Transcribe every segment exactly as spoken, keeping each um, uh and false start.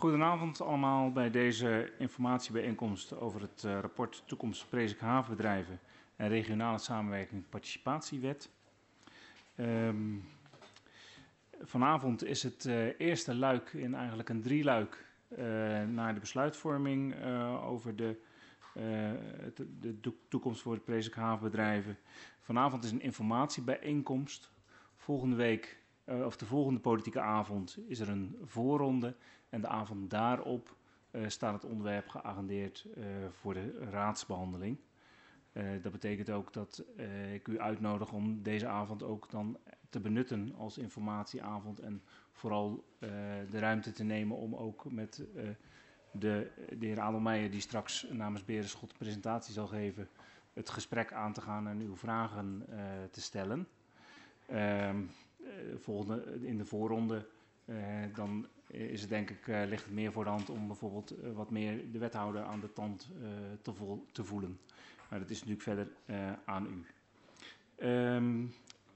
Goedenavond allemaal bij deze informatiebijeenkomst over het uh, rapport Toekomst Prezik Havenbedrijven en Regionale Samenwerking Participatiewet. Um, vanavond is het uh, eerste luik in eigenlijk een drieluik uh, naar de besluitvorming uh, over de, uh, de, de toekomst voor de Prezik Havenbedrijven. Vanavond is een informatiebijeenkomst. Volgende week, uh, of de volgende politieke avond, is er een voorronde. En de avond daarop uh, staat het onderwerp geagendeerd uh, voor de raadsbehandeling. Uh, dat betekent ook dat uh, ik u uitnodig om deze avond ook dan te benutten als informatieavond. En vooral uh, de ruimte te nemen om ook met uh, de, de heer Adelmeijer, die straks namens Berenschot de presentatie zal geven, het gesprek aan te gaan en uw vragen uh, te stellen. Uh, volgende, in de voorronde uh, dan is het denk ik, uh, ligt het meer voor de hand om bijvoorbeeld uh, wat meer de wethouder aan de tand uh, te, vo- te voelen. Maar dat is natuurlijk verder uh, aan u. Um,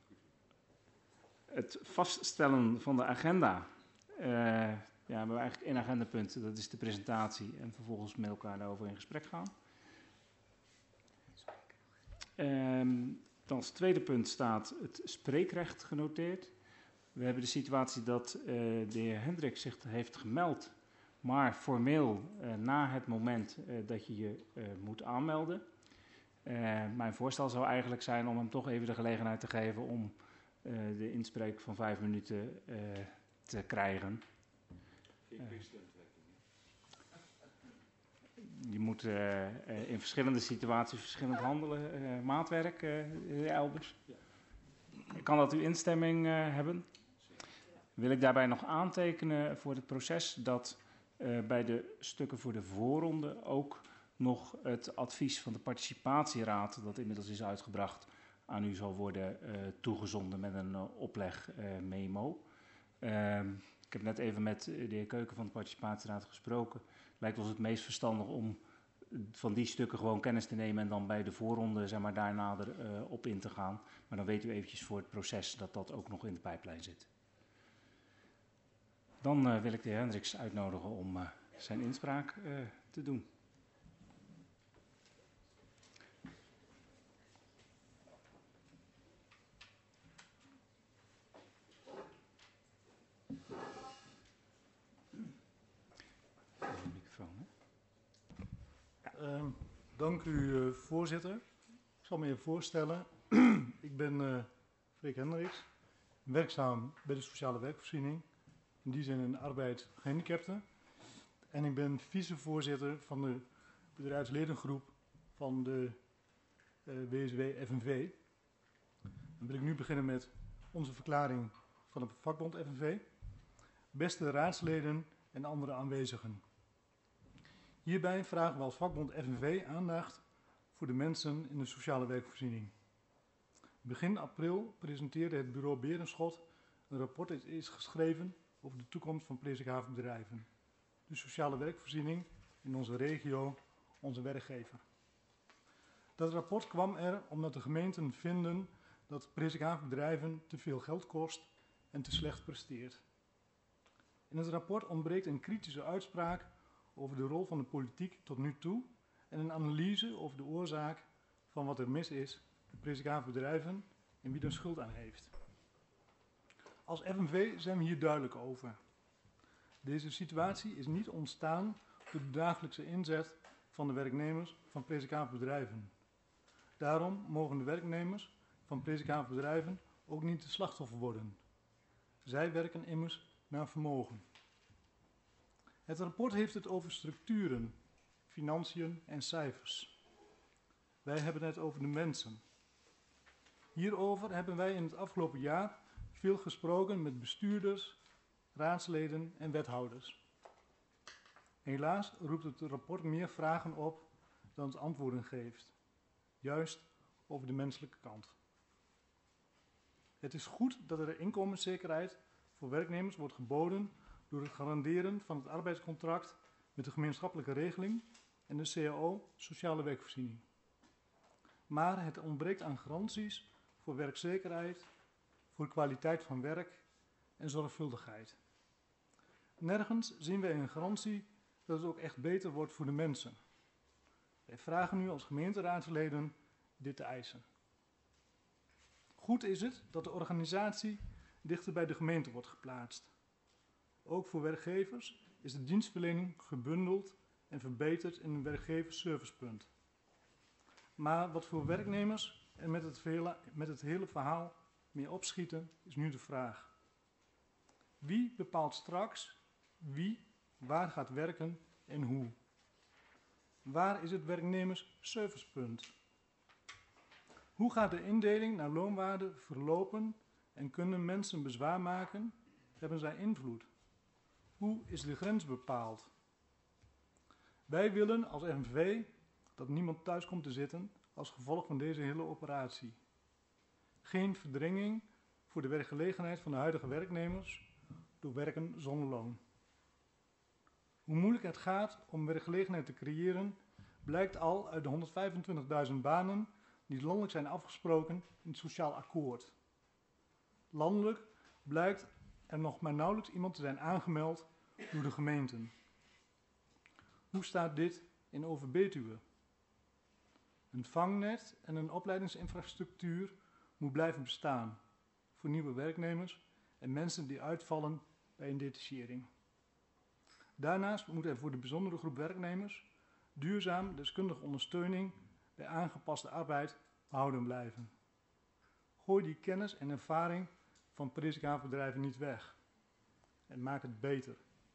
het vaststellen van de agenda. Uh, ja, we hebben eigenlijk één agendapunt, dat is de presentatie en vervolgens met elkaar daarover in gesprek gaan. Um, dan als tweede punt staat het spreekrecht genoteerd. We hebben de situatie dat uh, de heer Hendrik zich heeft gemeld, maar formeel uh, na het moment uh, dat je je uh, moet aanmelden. Uh, mijn voorstel zou eigenlijk zijn om hem toch even de gelegenheid te geven om uh, de inspreek van vijf minuten uh, te krijgen. Uh, je moet uh, uh, in verschillende situaties verschillend handelen. Uh, maatwerk, uh, de heer Elbers. Kan dat uw instemming uh, hebben? Wil ik daarbij nog aantekenen voor het proces dat uh, bij de stukken voor de voorronde ook nog het advies van de participatieraad, dat inmiddels is uitgebracht, aan u zal worden uh, toegezonden met een uh, opleg uh, memo. Uh, ik heb net even met de heer Keuken van de participatieraad gesproken. Lijkt ons het meest verstandig om van die stukken gewoon kennis te nemen en dan bij de voorronde zeg maar, daar nader uh, op in te gaan. Maar dan weet u eventjes voor het proces dat dat ook nog in de pijplijn zit. Dan uh, wil ik de heer Hendricks uitnodigen om uh, zijn inspraak uh, te doen. De microfoon, hè? Ja. Uh, dank u, uh, voorzitter. Ik zal me even voorstellen. Ik ben uh, Freek Hendricks, werkzaam bij de sociale werkvoorziening. In die zin een arbeidsgehandicapte. En ik ben vicevoorzitter van de bedrijfsledengroep van de uh, W S W F N V. Dan wil ik nu beginnen met onze verklaring van de vakbond F N V. Beste raadsleden en andere aanwezigen. Hierbij vragen we als vakbond F N V aandacht voor de mensen in de sociale werkvoorziening. Begin april presenteerde het bureau Berenschot een rapport dat is geschreven over de toekomst van Prezik Havenbedrijven. De sociale werkvoorziening in onze regio, onze werkgever. Dat rapport kwam er omdat de gemeenten vinden dat Prezik Havenbedrijven te veel geld kost en te slecht presteert. In het rapport ontbreekt een kritische uitspraak over de rol van de politiek tot nu toe en een analyse over de oorzaak van wat er mis is met Prezik Havenbedrijven en wie er schuld aan heeft. Als F N V zijn we hier duidelijk over. Deze situatie is niet ontstaan door de dagelijkse inzet van de werknemers van Prezik Havenbedrijven. Daarom mogen de werknemers van Prezik Havenbedrijven ook niet de slachtoffer worden. Zij werken immers naar vermogen. Het rapport heeft het over structuren, financiën en cijfers. Wij hebben het over de mensen. Hierover hebben wij in het afgelopen jaar veel gesproken met bestuurders, raadsleden en wethouders. Helaas roept het rapport meer vragen op dan het antwoorden geeft. Juist over de menselijke kant. Het is goed dat er inkomenszekerheid voor werknemers wordt geboden door het garanderen van het arbeidscontract met de gemeenschappelijke regeling en de C A O, sociale werkvoorziening. Maar het ontbreekt aan garanties voor werkzekerheid, voor kwaliteit van werk en zorgvuldigheid. Nergens zien wij een garantie dat het ook echt beter wordt voor de mensen. Wij vragen nu als gemeenteraadsleden dit te eisen. Goed is het dat de organisatie dichter bij de gemeente wordt geplaatst. Ook voor werkgevers is de dienstverlening gebundeld en verbeterd in een werkgeversservicepunt. Maar wat voor werknemers er met het, vele, met het hele verhaal mee opschieten, is nu de vraag. Wie bepaalt straks wie waar gaat werken en hoe? Waar is het werknemersservicepunt? Hoe gaat de indeling naar loonwaarde verlopen en kunnen mensen bezwaar maken? Hebben zij invloed? Hoe is de grens bepaald? Wij willen als F N V dat niemand thuis komt te zitten als gevolg van deze hele operatie. Geen verdringing voor de werkgelegenheid van de huidige werknemers door werken zonder loon. Hoe moeilijk het gaat om werkgelegenheid te creëren, blijkt al uit de honderdvijfentwintigduizend banen die landelijk zijn afgesproken in het sociaal akkoord. Landelijk blijkt er nog maar nauwelijks iemand te zijn aangemeld door de gemeenten. Hoe staat dit in Over-Betuwe? Een vangnet en een opleidingsinfrastructuur moet blijven bestaan voor nieuwe werknemers en mensen die uitvallen bij een detachering. Daarnaast moet er voor de bijzondere groep werknemers duurzaam deskundige ondersteuning bij aangepaste arbeid behouden blijven. Gooi die kennis en ervaring van Presikhavenbedrijven niet weg en maak het beter.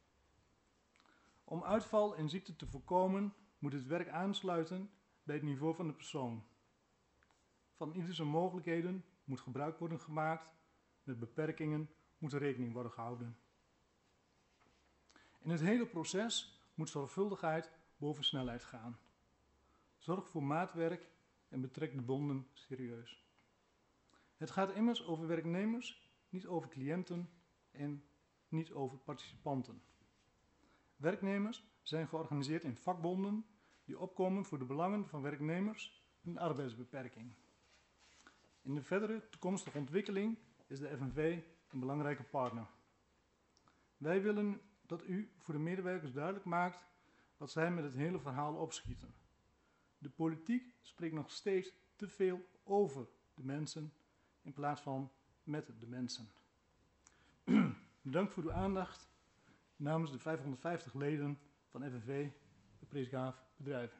Om uitval en ziekte te voorkomen moet het werk aansluiten bij het niveau van de persoon. Van ieder zijn mogelijkheden moet gebruik worden gemaakt, met beperkingen moet er rekening worden gehouden. In het hele proces moet zorgvuldigheid boven snelheid gaan. Zorg voor maatwerk en betrek de bonden serieus. Het gaat immers over werknemers, niet over cliënten en niet over participanten. Werknemers zijn georganiseerd in vakbonden die opkomen voor de belangen van werknemers en arbeidsbeperking. In de verdere toekomstige ontwikkeling is de F N V een belangrijke partner. Wij willen dat u voor de medewerkers duidelijk maakt wat zij met het hele verhaal opschieten. De politiek spreekt nog steeds te veel over de mensen in plaats van met de mensen. Bedankt voor uw aandacht namens de vijfhonderdvijftig leden van F N V, de Presikhavenbedrijven.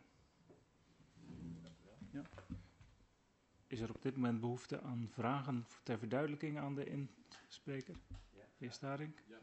Ja. Is er op dit moment behoefte aan vragen ter verduidelijking aan de inspreker? De heer Staring. Ja.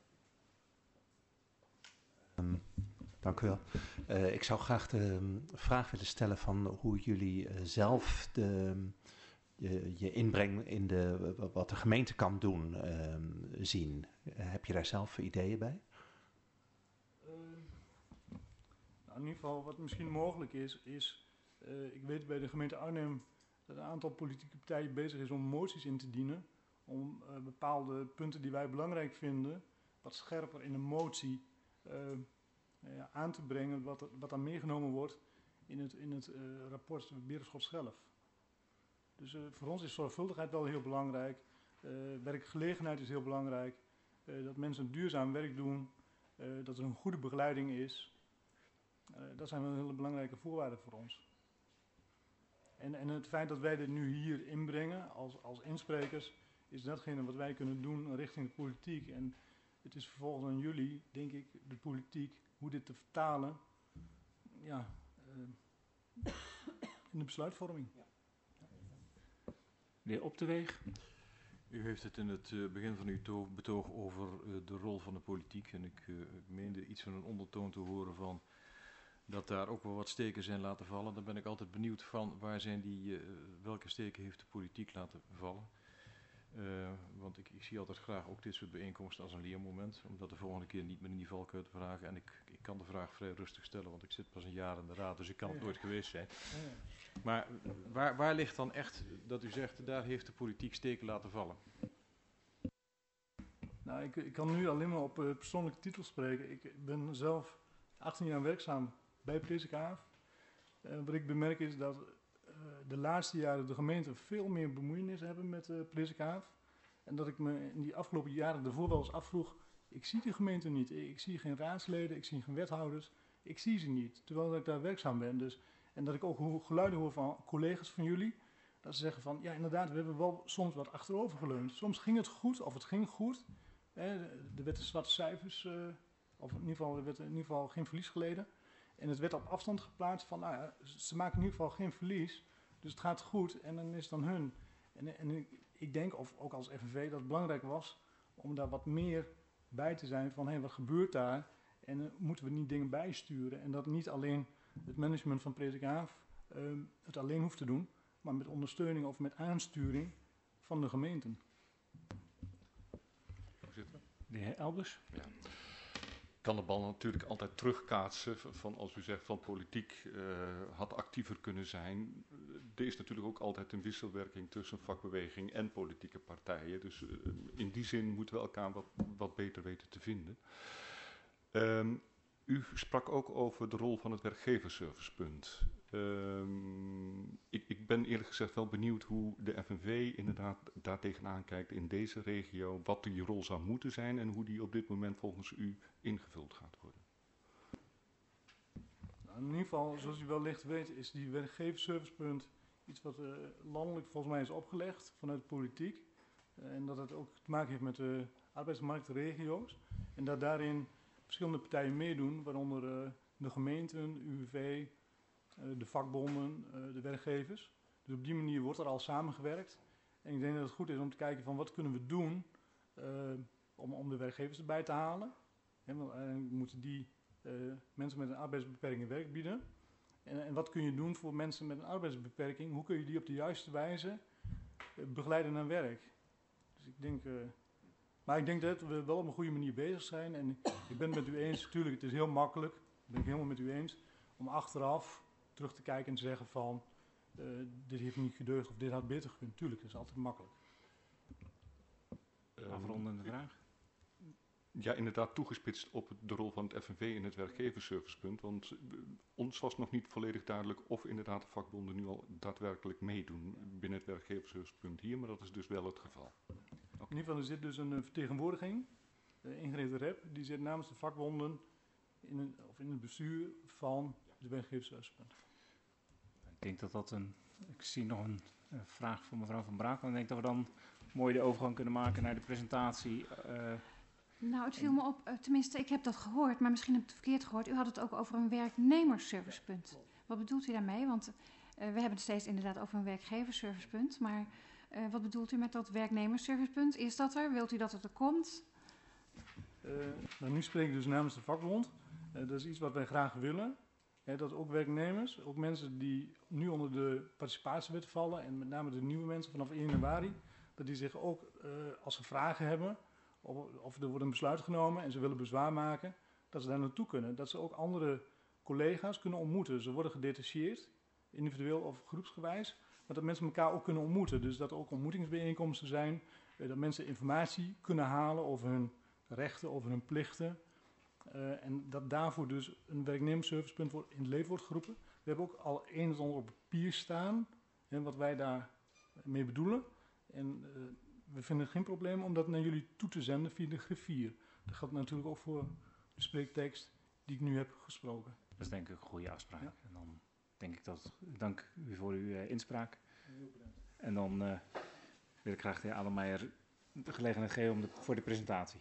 Um, dank u wel. Uh, ik zou graag de um, vraag willen stellen van hoe jullie uh, zelf de, je, je inbreng in de, wat de gemeente kan doen uh, zien. Uh, heb je daar zelf ideeën bij? Uh, nou, in ieder geval wat misschien mogelijk is, is uh, ik weet bij de gemeente Arnhem dat een aantal politieke partijen bezig is om moties in te dienen, om uh, bepaalde punten die wij belangrijk vinden, wat scherper in een motie uh, ja, aan te brengen, wat, wat dan meegenomen wordt in het, in het uh, rapport Beerschot zelf. Dus uh, voor ons is zorgvuldigheid wel heel belangrijk, uh, werkgelegenheid is heel belangrijk, uh, dat mensen duurzaam werk doen, uh, dat er een goede begeleiding is. Uh, dat zijn wel hele belangrijke voorwaarden voor ons. En, en het feit dat wij dit nu hier inbrengen als, als insprekers, is datgene wat wij kunnen doen richting de politiek. En het is vervolgens aan jullie, denk ik, de politiek, hoe dit te vertalen ja, uh, in de besluitvorming. Ja. De heer Opteweeg. U heeft het in het uh, begin van uw betoog over uh, de rol van de politiek. En ik uh, meende iets van een ondertoon te horen van dat daar ook wel wat steken zijn laten vallen. Dan ben ik altijd benieuwd van waar zijn die, uh, welke steken heeft de politiek laten vallen. Uh, want ik, ik zie altijd graag ook dit soort bijeenkomsten als een leermoment. Om dat de volgende keer niet meer in die valkuil te vragen. En ik, ik kan de vraag vrij rustig stellen, want ik zit pas een jaar in de raad, dus ik kan het nooit geweest zijn. Maar waar, waar ligt dan echt dat u zegt, daar heeft de politiek steken laten vallen? Nou, ik, ik kan nu alleen maar op uh, persoonlijke titel spreken. Ik ben zelf achttien jaar werkzaam bij Presikhaven. Uh, wat ik bemerk is dat uh, de laatste jaren de gemeenten veel meer bemoeienis hebben met uh, Presikhaven. En dat ik me in die afgelopen jaren ervoor wel eens afvroeg, ik zie de gemeente niet. Ik zie geen raadsleden, ik zie geen wethouders. Ik zie ze niet, terwijl ik daar werkzaam ben. Dus, en dat ik ook geluiden hoor van collega's van jullie, dat ze zeggen van, ja inderdaad, we hebben wel soms wat achterover geleund. Soms ging het goed, of het ging goed. Hè, er werden zwarte cijfers, uh, of in ieder geval, er werd in ieder geval geen verlies geleden. En het werd op afstand geplaatst van, nou ja, ze maken in ieder geval geen verlies. Dus het gaat goed en dan is het dan hun. En, en ik, ik denk, of ook als F N V, dat het belangrijk was om daar wat meer bij te zijn van, hé, hey, wat gebeurt daar? En uh, moeten we niet dingen bijsturen? En dat niet alleen het management van Prezik Haaf uh, het alleen hoeft te doen, maar met ondersteuning of met aansturing van de gemeenten. Voorzitter. De heer Elbers. Ja. Ik kan de bal natuurlijk altijd terugkaatsen van als u zegt van politiek uh, had actiever kunnen zijn. Er is natuurlijk ook altijd een wisselwerking tussen vakbeweging en politieke partijen. Dus uh, in die zin moeten we elkaar wat, wat beter weten te vinden. Um, u sprak ook over de rol van het werkgeversservicepunt. Um, ik, ik ben eerlijk gezegd wel benieuwd hoe de F N V inderdaad daar tegenaan kijkt in deze regio. Wat die rol zou moeten zijn en hoe die op dit moment volgens u ingevuld gaat worden. Nou, in ieder geval, zoals u wellicht weet, is die werkgeversservicepunt iets wat uh, landelijk volgens mij is opgelegd vanuit de politiek. Uh, en dat het ook te maken heeft met de arbeidsmarktregio's. En dat daarin verschillende partijen meedoen, waaronder uh, de gemeenten, U W V, uh, de vakbonden, uh, de werkgevers. Dus op die manier wordt er al samengewerkt. En ik denk dat het goed is om te kijken van wat kunnen we doen uh, om, om de werkgevers erbij te halen. He, want uiteindelijk moeten die uh, mensen met een arbeidsbeperking werk bieden. En, en wat kun je doen voor mensen met een arbeidsbeperking? Hoe kun je die op de juiste wijze uh, begeleiden naar werk? Dus ik denk... Uh, Maar ik denk dat we wel op een goede manier bezig zijn. En ik ben het met u eens, natuurlijk, het is heel makkelijk, dat ben ik helemaal met u eens, om achteraf terug te kijken en te zeggen van, uh, dit heeft niet gedeugd of dit had beter gekund. Tuurlijk, dat is altijd makkelijk. Um, Afrondende vraag. Ja, inderdaad toegespitst op de rol van het F N V in het werkgeversservicepunt. Want uh, ons was nog niet volledig duidelijk of inderdaad de vakbonden nu al daadwerkelijk meedoen binnen het werkgeversservicepunt hier. Maar dat is dus wel het geval. In ieder geval, er zit dus een vertegenwoordiging, uh, Ingrid Rep, die zit namens de vakbonden in, een, of in het bestuur van de werkgeversservicepunt. Ik denk dat dat een... Ik zie nog een, een vraag van mevrouw Van Brakel. Ik denk dat we dan mooi de overgang kunnen maken naar de presentatie. Uh, nou, het viel me op, uh, tenminste, ik heb dat gehoord, maar misschien heb ik het verkeerd gehoord. U had het ook over een werknemersservicepunt. Wat bedoelt u daarmee? Want uh, we hebben het steeds inderdaad over een werkgeversservicepunt, maar... Uh, wat bedoelt u met dat werknemersservicepunt? Is dat er? Wilt u dat het er komt? Uh, nou, nu spreek ik dus namens de vakbond. Uh, dat is iets wat wij graag willen. Hè, dat ook werknemers, ook mensen die nu onder de participatiewet vallen, en met name de nieuwe mensen vanaf één januari, dat die zich ook, uh, als ze vragen hebben, of, of er wordt een besluit genomen en ze willen bezwaar maken, dat ze daar naartoe kunnen. Dat ze ook andere collega's kunnen ontmoeten. Ze worden gedetacheerd, individueel of groepsgewijs. Maar dat mensen elkaar ook kunnen ontmoeten. Dus dat er ook ontmoetingsbijeenkomsten zijn. Uh, dat mensen informatie kunnen halen over hun rechten, over hun plichten. Uh, en dat daarvoor dus een werknemersservicepunt wordt in het leven wordt geroepen. We hebben ook al een en ander op papier staan. En wat wij daarmee bedoelen. En uh, we vinden het geen probleem om dat naar jullie toe te zenden via de griffier. Dat geldt natuurlijk ook voor de spreektekst die ik nu heb gesproken. Dat is denk ik een goede afspraak. Ja. En dan denk ik dat, dank u voor uw uh, inspraak. En dan uh, wil ik graag de heer Adelmeijer de gelegenheid geven om de, voor de presentatie.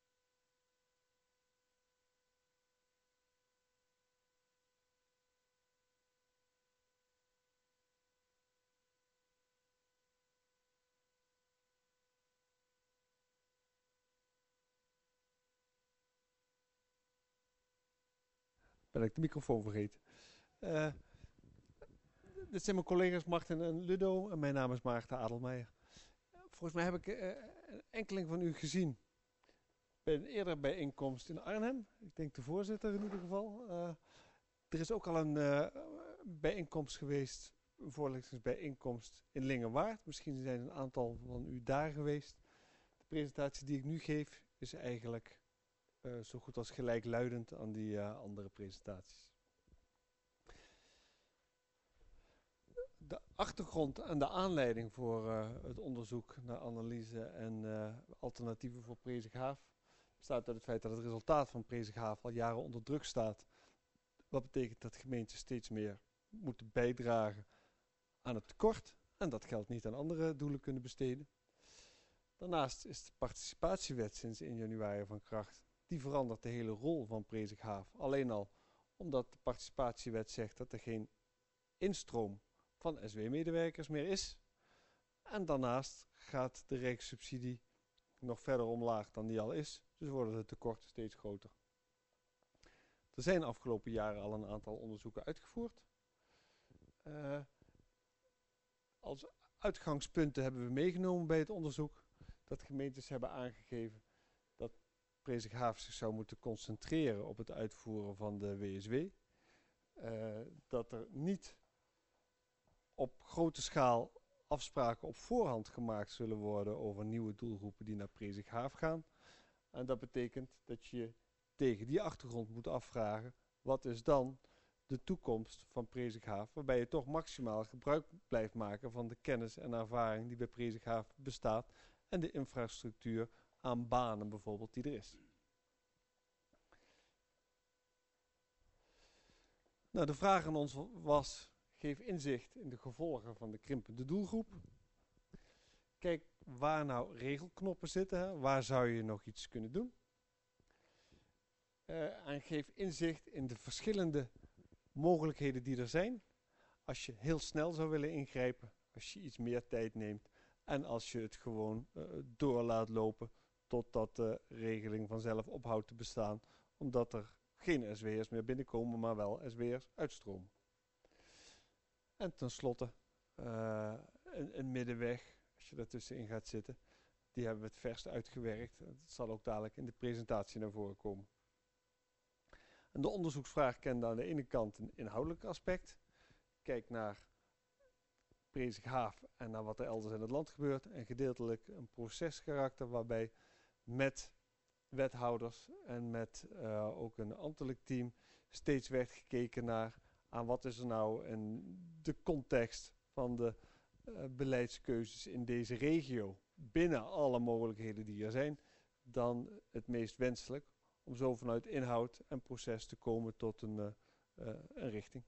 Ben ik de microfoon vergeten. Uh, dit zijn mijn collega's Martin en Ludo en mijn naam is Maarten Adelmeijer. Volgens mij heb ik uh, een enkeling van u gezien bij een eerdere bijeenkomst in Arnhem. Ik denk de voorzitter in ieder geval. Uh, er is ook al een uh, bijeenkomst geweest, een voorlichtingsbijeenkomst in Lingewaard. Misschien zijn een aantal van u daar geweest. De presentatie die ik nu geef is eigenlijk uh, zo goed als gelijkluidend aan die uh, andere presentaties. De achtergrond en de aanleiding voor uh, het onderzoek naar analyse en uh, alternatieven voor Prezik Haaf bestaat uit het feit dat het resultaat van Presikhaaf al jaren onder druk staat. Wat betekent dat gemeenten steeds meer moeten bijdragen aan het tekort en dat geld niet aan andere doelen kunnen besteden. Daarnaast is de participatiewet sinds één januari van kracht. Die verandert de hele rol van Presikhaaf. Alleen al omdat de participatiewet zegt dat er geen instroom van S W-medewerkers meer is. En daarnaast gaat de rijkssubsidie nog verder omlaag dan die al is. Dus worden de tekorten steeds groter. Er zijn de afgelopen jaren al een aantal onderzoeken uitgevoerd. Uh, als uitgangspunten hebben we meegenomen bij het onderzoek dat gemeentes hebben aangegeven dat Presikhaaf zich zou moeten concentreren op het uitvoeren van de W S W. Uh, dat er niet op grote schaal afspraken op voorhand gemaakt zullen worden over nieuwe doelgroepen die naar Presikhaaf gaan. En dat betekent dat je tegen die achtergrond moet afvragen, wat is dan de toekomst van Presikhaaf, waarbij je toch maximaal gebruik blijft maken van de kennis en ervaring die bij Presikhaaf bestaat en de infrastructuur aan banen bijvoorbeeld die er is. Nou, de vraag aan ons was, geef inzicht in de gevolgen van de krimpende doelgroep. Kijk waar nou regelknoppen zitten, hè? Waar zou je nog iets kunnen doen. Uh, en geef inzicht in de verschillende mogelijkheden die er zijn. Als je heel snel zou willen ingrijpen, als je iets meer tijd neemt en als je het gewoon uh, door laat lopen totdat de regeling vanzelf ophoudt te bestaan, omdat er geen S W'ers meer binnenkomen, maar wel S W'ers uitstromen. En tenslotte uh, een, een middenweg, als je daartussenin gaat zitten, die hebben we het verst uitgewerkt. Dat zal ook dadelijk in de presentatie naar voren komen. En de onderzoeksvraag kende aan de ene kant een inhoudelijk aspect. Kijk naar Presikhaaf en naar wat er elders in het land gebeurt. En gedeeltelijk een proceskarakter waarbij met wethouders en met uh, ook een ambtelijk team steeds werd gekeken naar aan wat is er nou in de context van de uh, beleidskeuzes in deze regio binnen alle mogelijkheden die er zijn, dan het meest wenselijk om zo vanuit inhoud en proces te komen tot een, uh, uh, een richting.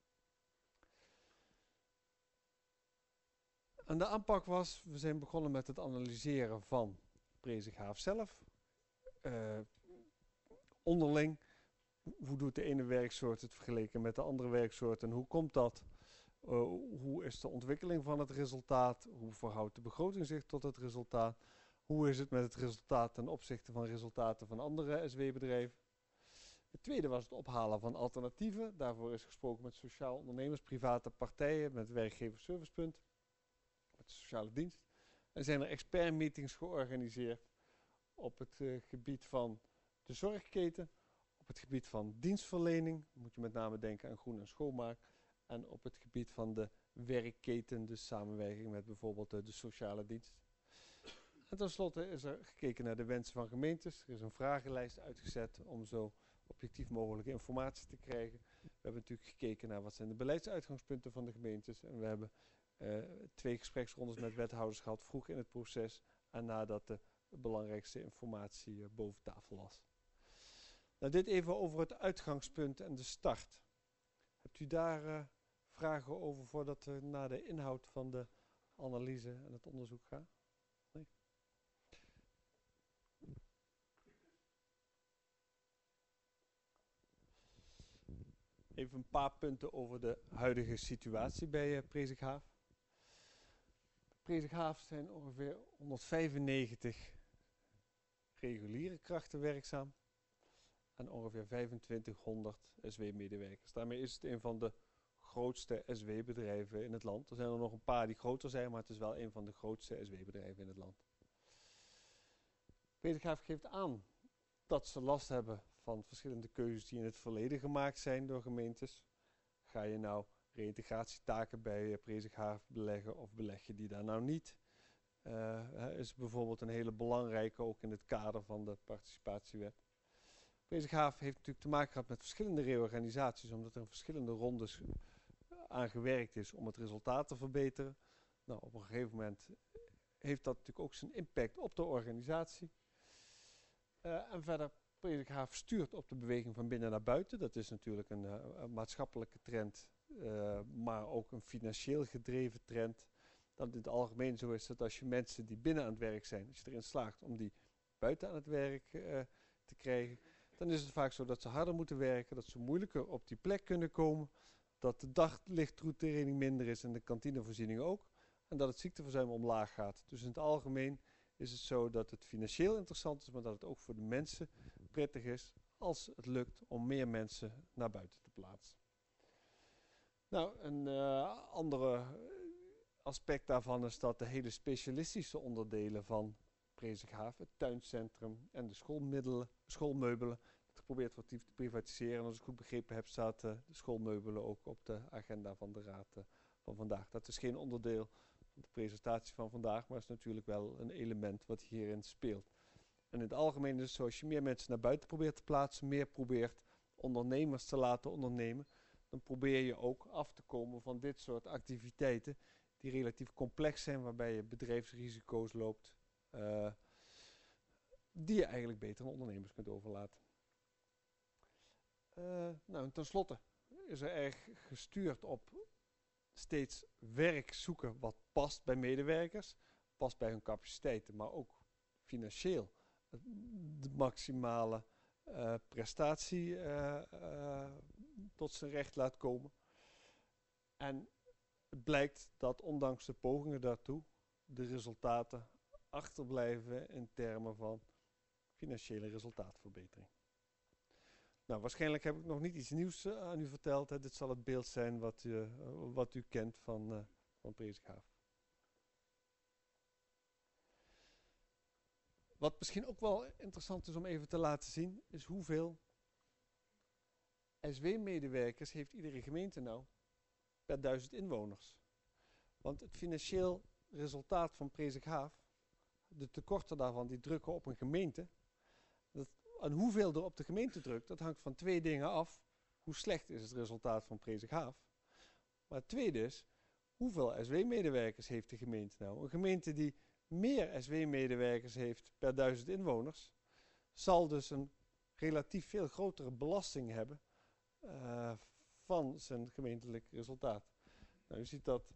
En de aanpak was, we zijn begonnen met het analyseren van Presikhaaf zelf. Uh, onderling, hoe doet de ene werksoort het vergeleken met de andere werksoort en hoe komt dat? Uh, hoe is de ontwikkeling van het resultaat? Hoe verhoudt de begroting zich tot het resultaat? Hoe is het met het resultaat ten opzichte van resultaten van andere S W-bedrijven? Het tweede was het ophalen van alternatieven. Daarvoor is gesproken met sociaal ondernemers, private partijen, met werkgeversservicepunt, met de sociale dienst. En zijn er expertmeetings georganiseerd op het uh, gebied van de zorgketen, op het gebied van dienstverlening, moet je met name denken aan groen en schoonmaak, en op het gebied van de werkketen, dus samenwerking met bijvoorbeeld uh, de sociale dienst. En tenslotte is er gekeken naar de wensen van gemeentes. Er is een vragenlijst uitgezet om zo objectief mogelijke informatie te krijgen. We hebben natuurlijk gekeken naar wat zijn de beleidsuitgangspunten van de gemeentes. En we hebben uh, twee gespreksrondes met wethouders gehad, vroeg in het proces en nadat de belangrijkste informatie uh, boven tafel lag. Nou, dit even over het uitgangspunt en de start. Hebt u daar uh, vragen over voordat we naar de inhoud van de analyse en het onderzoek gaan? Nee? Even een paar punten over de huidige situatie bij uh, Presikhaaf. Presikhaaf zijn ongeveer honderdvijfennegentig reguliere krachten werkzaam en ongeveer vijfentwintighonderd S W-medewerkers. Daarmee is het een van de grootste S W-bedrijven in het land. Er zijn er nog een paar die groter zijn, maar het is wel een van de grootste S W-bedrijven in het land. Presikhaaf geeft aan dat ze last hebben van verschillende keuzes die in het verleden gemaakt zijn door gemeentes. Ga je nou reïntegratietaken bij Presikhaaf beleggen of beleg je die daar nou niet? Uh, is bijvoorbeeld een hele belangrijke, ook in het kader van de participatiewet. Presikhaaf heeft natuurlijk te maken gehad met verschillende reorganisaties, omdat er in verschillende rondes aan gewerkt is om het resultaat te verbeteren. Nou, op een gegeven moment heeft dat natuurlijk ook zijn impact op de organisatie. Uh, en verder, Prezik Haaf stuurt op de beweging van binnen naar buiten. Dat is natuurlijk een, uh, een maatschappelijke trend, uh, maar ook een financieel gedreven trend. Dat het in het algemeen zo is dat als je mensen die binnen aan het werk zijn, als je erin slaagt om die buiten aan het werk uh, te krijgen, dan is het vaak zo dat ze harder moeten werken, dat ze moeilijker op die plek kunnen komen, dat de daglichtroutering minder is en de kantinevoorziening ook, en dat het ziekteverzuim omlaag gaat. Dus in het algemeen is het zo dat het financieel interessant is, maar dat het ook voor de mensen prettig is als het lukt om meer mensen naar buiten te plaatsen. Nou, een uh, andere aspect daarvan is dat de hele specialistische onderdelen van Prezik Haaf, het tuincentrum en de schoolmiddelen, schoolmeubelen, dat geprobeerd wordt te privatiseren. En als ik goed begrepen heb, staat uh, de schoolmeubelen ook op de agenda van de raad uh, van vandaag. Dat is geen onderdeel van de presentatie van vandaag, maar is natuurlijk wel een element wat hierin speelt. En in het algemeen is het zo, als je meer mensen naar buiten probeert te plaatsen, meer probeert ondernemers te laten ondernemen, dan probeer je ook af te komen van dit soort activiteiten die relatief complex zijn, waarbij je bedrijfsrisico's loopt, uh, die je eigenlijk beter aan ondernemers kunt overlaten. Uh, nou, en tenslotte is er erg gestuurd op steeds werk zoeken wat past bij medewerkers, past bij hun capaciteiten, maar ook financieel de maximale uh, prestatie uh, uh, tot zijn recht laat komen. En het blijkt dat ondanks de pogingen daartoe de resultaten achterblijven in termen van financiële resultaatverbetering. Nou, waarschijnlijk heb ik nog niet iets nieuws uh, aan u verteld. Hè. Dit zal het beeld zijn wat u, uh, wat u kent van, uh, van Prezik Haaf. Wat misschien ook wel interessant is om even te laten zien, is hoeveel S W-medewerkers heeft iedere gemeente nou per duizend inwoners. Want het financieel resultaat van Prezik Haaf, de tekorten daarvan, die drukken op een gemeente. Dat, en hoeveel er op de gemeente drukt, dat hangt van twee dingen af. Hoe slecht is het resultaat van Prezik Haaf? Maar het tweede is, hoeveel S W-medewerkers heeft de gemeente nou? Een gemeente die meer S W-medewerkers heeft per duizend inwoners, zal dus een relatief veel grotere belasting hebben uh, van zijn gemeentelijk resultaat. Nou, u ziet dat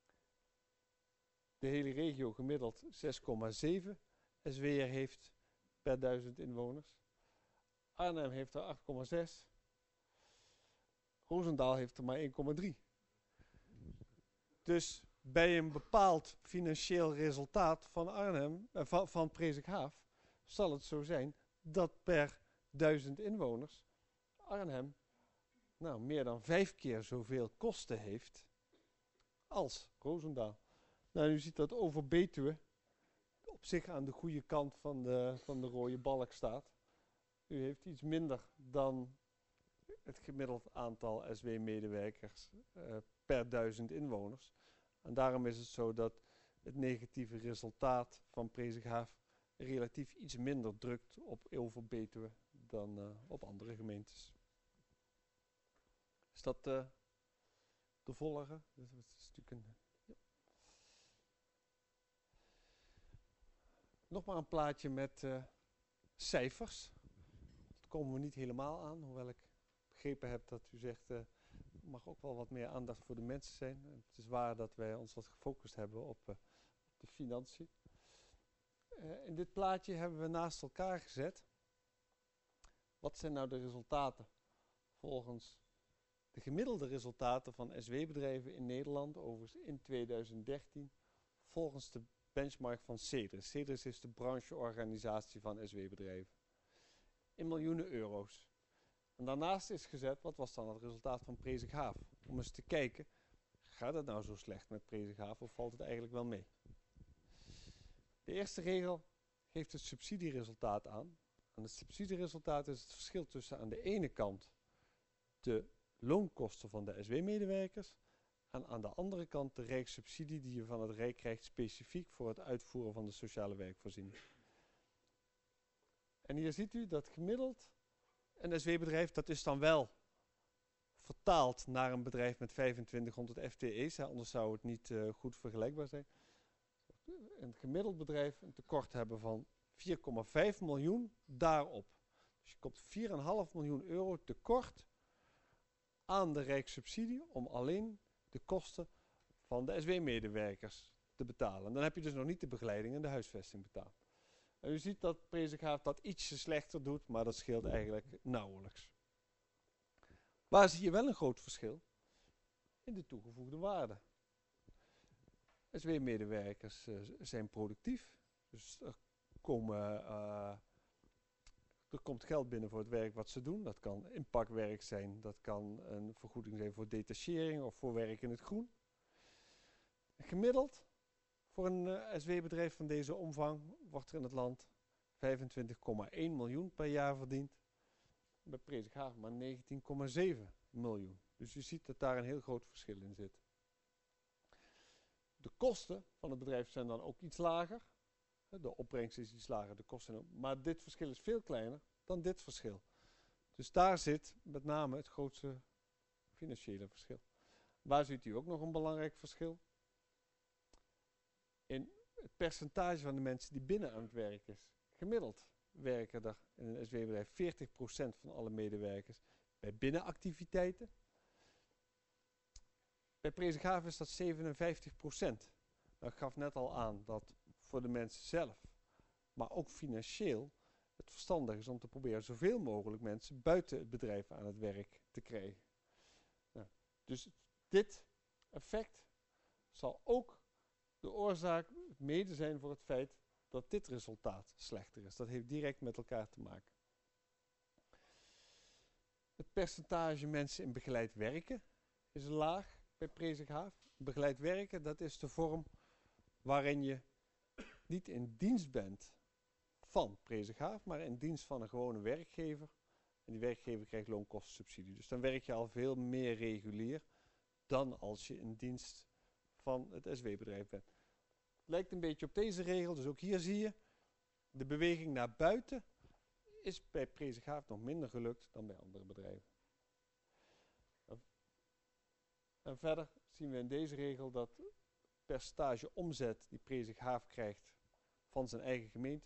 de hele regio gemiddeld zes komma zeven S W'er heeft per duizend inwoners. Arnhem heeft er acht komma zes. Roosendaal heeft er maar één komma drie. Dus bij een bepaald financieel resultaat van Arnhem, eh, van, van Prezik Haaf, zal het zo zijn dat per duizend inwoners Arnhem nou, meer dan vijf keer zoveel kosten heeft als Roosendaal. Nou, u ziet dat over Betuwe op zich aan de goede kant van de, van de rode balk staat. U heeft iets minder dan het gemiddeld aantal S W-medewerkers uh, per duizend inwoners. En daarom is het zo dat het negatieve resultaat van Prezik Haaf relatief iets minder drukt op over Betuwe dan uh, op andere gemeentes. Is dat uh, te volgen? Dat is natuurlijk een, ja. Nog maar een plaatje met uh, cijfers. Dat komen we niet helemaal aan, hoewel ik begrepen heb dat u zegt, uh, er mag ook wel wat meer aandacht voor de mensen zijn. En het is waar dat wij ons wat gefocust hebben op, uh, op de financiën. Uh, in dit plaatje hebben we naast elkaar gezet, wat zijn nou de resultaten volgens de gemiddelde resultaten van S W-bedrijven in Nederland, overigens in tweeduizend dertien, volgens de benchmark van CEDRIS. CEDRIS is de brancheorganisatie van S W-bedrijven. In miljoenen euro's. En daarnaast is gezet, wat was dan het resultaat van Prezik Haaf? Om eens te kijken, gaat het nou zo slecht met Prezik Haaf of valt het eigenlijk wel mee? De eerste regel geeft het subsidieresultaat aan. En het subsidieresultaat is het verschil tussen aan de ene kant de loonkosten van de S W-medewerkers en aan de andere kant de rijkssubsidie die je van het Rijk krijgt specifiek voor het uitvoeren van de sociale werkvoorziening. En hier ziet u dat gemiddeld een S W-bedrijf, dat is dan wel vertaald naar een bedrijf met vijfentwintighonderd F T E's, hè, anders zou het niet uh, goed vergelijkbaar zijn. Een gemiddeld bedrijf een tekort hebben van vier komma vijf miljoen daarop. Dus je komt vier komma vijf miljoen euro tekort aan de rijkssubsidie om alleen de kosten van de S W-medewerkers te betalen. Dan heb je dus nog niet de begeleiding en de huisvesting betaald. En u ziet dat Presikhaaf dat ietsje slechter doet, maar dat scheelt eigenlijk nauwelijks. Waar zie je wel een groot verschil? In de toegevoegde waarde. S W-medewerkers uh, zijn productief, dus er, komen, uh, er komt geld binnen voor het werk wat ze doen. Dat kan inpakwerk zijn, dat kan een vergoeding zijn voor detachering of voor werk in het groen. Gemiddeld voor een uh, S W-bedrijf van deze omvang wordt er in het land vijfentwintig komma één miljoen per jaar verdiend. Bij Presikhaaf maar negentien komma zeven miljoen. Dus je ziet dat daar een heel groot verschil in zit. De kosten van het bedrijf zijn dan ook iets lager. De opbrengst is iets lager, de kosten ook. Maar dit verschil is veel kleiner dan dit verschil. Dus daar zit met name het grootste financiële verschil. Waar ziet u ook nog een belangrijk verschil? In het percentage van de mensen die binnen aan het werk is. Gemiddeld werken er in een S W-bedrijf veertig procent van alle medewerkers bij binnenactiviteiten. Bij Presikhaaf is dat zevenenvijftig procent. Nou, ik gaf net al aan dat voor de mensen zelf, maar ook financieel, het verstandig is om te proberen zoveel mogelijk mensen buiten het bedrijf aan het werk te krijgen. Nou, dus dit effect zal ook de oorzaak mede zijn voor het feit dat dit resultaat slechter is. Dat heeft direct met elkaar te maken. Het percentage mensen in begeleid werken is laag bij Presikhaaf. Begeleid werken, dat is de vorm waarin je niet in dienst bent van Presikhaaf, maar in dienst van een gewone werkgever. En die werkgever krijgt loonkostensubsidie. Dus dan werk je al veel meer regulier dan als je in dienst van het S W-bedrijf bent. Het lijkt een beetje op deze regel, dus ook hier zie je, de beweging naar buiten is bij Presikhaaf nog minder gelukt dan bij andere bedrijven. En verder zien we in deze regel dat het percentage omzet die Presikhaaf krijgt van zijn eigen gemeente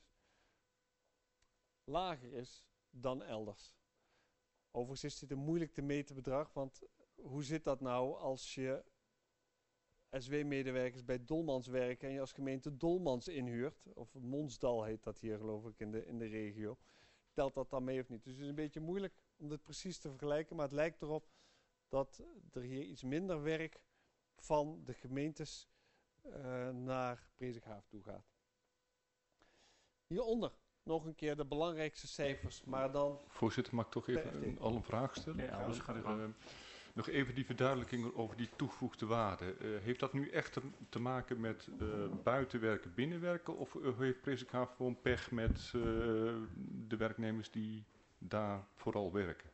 lager is dan elders. Overigens is dit een moeilijk te meten bedrag, want hoe zit dat nou als je S W-medewerkers bij Dolmans werken en je als gemeente Dolmans inhuurt, of Monsdal heet dat hier geloof ik in de, in de regio, telt dat dan mee of niet? Dus het is een beetje moeilijk om dit precies te vergelijken, maar het lijkt erop dat er hier iets minder werk van de gemeentes uh, naar Presikhaaf toe gaat. Hieronder nog een keer de belangrijkste cijfers, maar dan... Voorzitter, mag ik toch even een, al een vraag stellen? Ja, anders gaat het uh, Nog even die verduidelijking over die toegevoegde waarde. Uh, heeft dat nu echt te maken met uh, buitenwerken, binnenwerken? Of uh, heeft Presikhaaf gewoon pech met uh, de werknemers die daar vooral werken?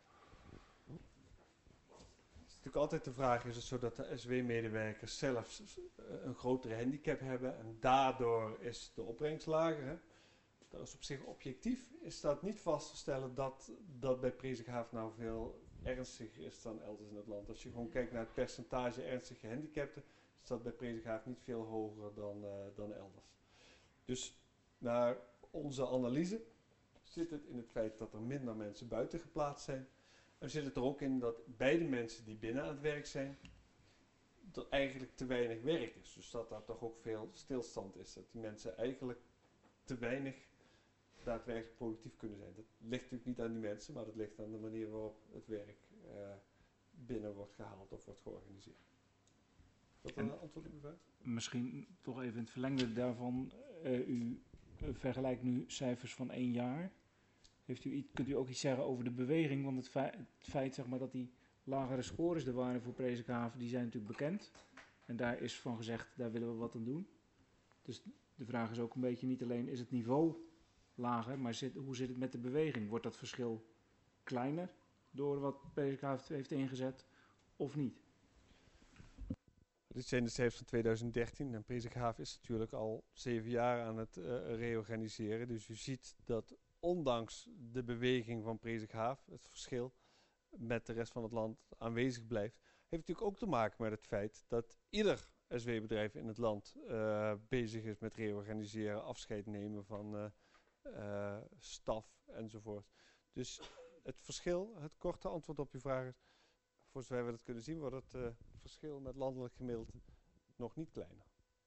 Het is natuurlijk altijd de vraag, is het zo dat de S W-medewerkers zelf een grotere handicap hebben en daardoor is de opbrengst lager? Hè? Dat is op zich objectief, is dat niet vast te stellen dat dat bij Presikhaaf nou veel ernstiger is dan elders in het land. Als je gewoon kijkt naar het percentage ernstig gehandicapten, is dat bij Presikhaaf niet veel hoger dan, uh, dan elders. Dus naar onze analyse zit het in het feit dat er minder mensen buiten geplaatst zijn. En zit het er ook in dat bij de mensen die binnen aan het werk zijn, er eigenlijk te weinig werk is. Dus dat daar toch ook veel stilstand is. Dat die mensen eigenlijk te weinig daadwerkelijk productief kunnen zijn. Dat ligt natuurlijk niet aan die mensen, maar dat ligt aan de manier waarop het werk uh, binnen wordt gehaald of wordt georganiseerd. Is dat een antwoord op uw vraag? Misschien toch even in het verlengde daarvan. Uh, u uh, vergelijkt nu cijfers van één jaar. Heeft u iets, kunt u ook iets zeggen over de beweging? Want het feit, het feit zeg maar, dat die lagere scores er waren voor Presikhaaf, die zijn natuurlijk bekend. En daar is van gezegd, daar willen we wat aan doen. Dus de vraag is ook een beetje niet alleen, is het niveau lager, maar zit, hoe zit het met de beweging? Wordt dat verschil kleiner door wat Presikhaaf heeft ingezet of niet? Dit zijn de cijfers van tweeduizend dertien en Presikhaaf is natuurlijk al zeven jaar aan het uh, reorganiseren. Dus u ziet dat ondanks de beweging van Presikhaaf, het verschil met de rest van het land aanwezig blijft, heeft natuurlijk ook te maken met het feit dat ieder S W-bedrijf in het land uh, bezig is met reorganiseren, afscheid nemen van, uh, uh, staf enzovoort. Dus het verschil, het korte antwoord op uw vraag is, voor zover we dat kunnen zien, wordt het uh, verschil met landelijk gemiddeld nog niet kleiner.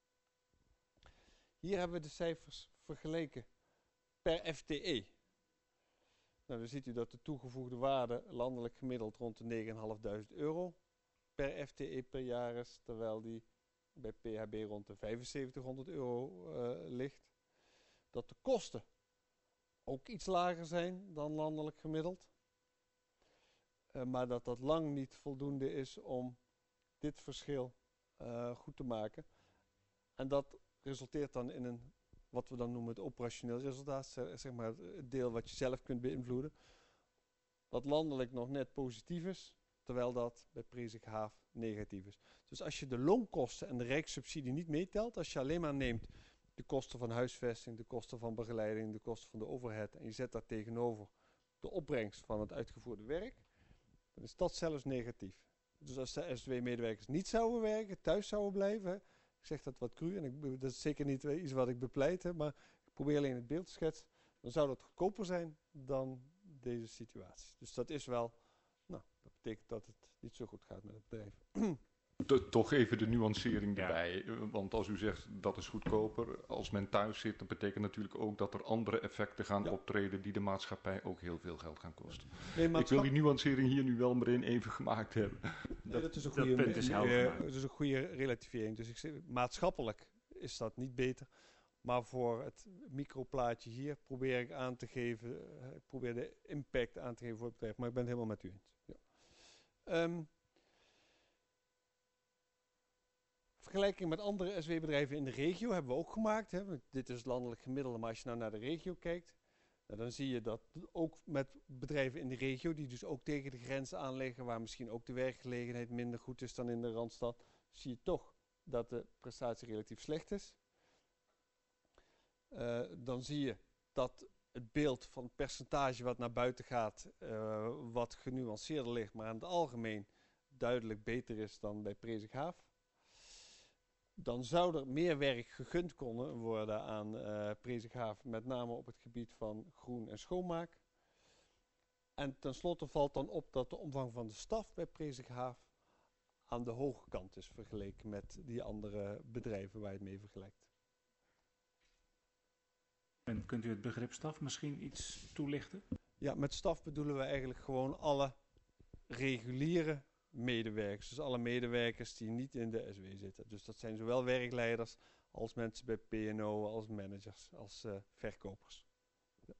Hier hebben we de cijfers vergeleken per F T E. Nou, dan ziet u dat de toegevoegde waarde landelijk gemiddeld rond de negen duizend vijfhonderd euro per F T E per jaar is, terwijl die bij P H B rond de vijfenzeventighonderd euro uh, ligt. Dat de kosten ook iets lager zijn dan landelijk gemiddeld. Uh, maar dat dat lang niet voldoende is om dit verschil uh, goed te maken. En dat resulteert dan in een, wat we dan noemen het operationeel resultaat, zeg maar het deel wat je zelf kunt beïnvloeden. Wat landelijk nog net positief is, terwijl dat bij Presikhaaf negatief is. Dus als je de loonkosten en de rijkssubsidie niet meetelt, als je alleen maar neemt de kosten van huisvesting, de kosten van begeleiding, de kosten van de overhead en je zet daar tegenover de opbrengst van het uitgevoerde werk, dan is dat zelfs negatief. Dus als de S W medewerkers niet zouden werken, thuis zouden blijven, hè, ik zeg dat wat cru en ik, dat is zeker niet iets wat ik bepleit, hè, maar ik probeer alleen het beeld te schetsen, dan zou dat goedkoper zijn dan deze situatie. Dus dat is wel, nou, dat betekent dat het niet zo goed gaat met het bedrijf. Toch even de nuancering erbij, ja. Want als u zegt dat is goedkoper, als men thuis zit, dat betekent natuurlijk ook dat er andere effecten gaan ja. optreden die de maatschappij ook heel veel geld gaan kosten. Nee, ik wil die nuancering hier nu wel meteen even gemaakt hebben. Nee, dat is een goede, dat is uh, dat is een goede relativering. Dus ik zeg, maatschappelijk is dat niet beter, maar voor het microplaatje hier probeer ik aan te geven, uh, ik probeer de impact aan te geven voor het bedrijf, maar ik ben het helemaal met u eens. Ja. Um, Vergelijking met andere S W-bedrijven in de regio hebben we ook gemaakt. Hè. Dit is het landelijk gemiddelde, maar als je nou naar de regio kijkt, nou, dan zie je dat ook met bedrijven in de regio, die dus ook tegen de grens aanleggen, waar misschien ook de werkgelegenheid minder goed is dan in de Randstad, zie je toch dat de prestatie relatief slecht is. Uh, dan zie je dat het beeld van het percentage wat naar buiten gaat, uh, wat genuanceerder ligt, maar in het algemeen duidelijk beter is dan bij Presikhaaf. Dan zou er meer werk gegund kunnen worden aan uh, Presikhaaf, met name op het gebied van groen en schoonmaak. En tenslotte valt dan op dat de omvang van de staf bij Presikhaaf aan de hoge kant is vergeleken met die andere bedrijven waar je het mee vergelijkt. En kunt u het begrip staf misschien iets toelichten? Ja, met staf bedoelen we eigenlijk gewoon alle reguliere medewerkers. Dus alle medewerkers die niet in de S W zitten. Dus dat zijn zowel werkleiders als mensen bij P en O, als managers, als uh, verkopers. Ja.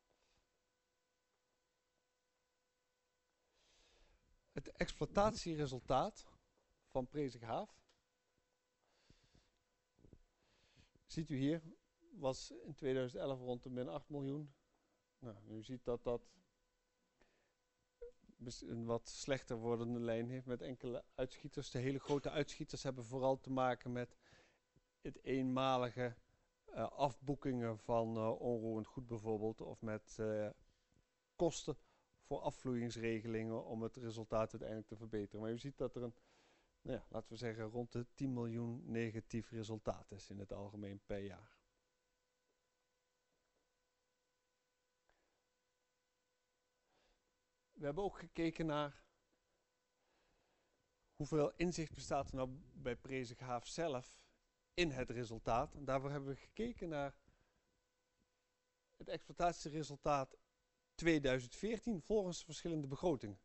Het exploitatieresultaat van Presikhaaf, ziet u hier, was in tweeduizend elf rond de min acht miljoen. Nou, u ziet dat dat een wat slechter wordende lijn heeft met enkele uitschieters. De hele grote uitschieters hebben vooral te maken met het eenmalige uh, afboekingen van uh, onroerend goed bijvoorbeeld, of met uh, kosten voor afvloeingsregelingen om het resultaat uiteindelijk te verbeteren. Maar u ziet dat er een, nou ja, laten we zeggen, rond de tien miljoen negatief resultaat is in het algemeen per jaar. We hebben ook gekeken naar hoeveel inzicht bestaat er nou bij Presikhaaf zelf in het resultaat. En daarvoor hebben we gekeken naar het exploitatieresultaat tweeduizend veertien volgens verschillende begrotingen.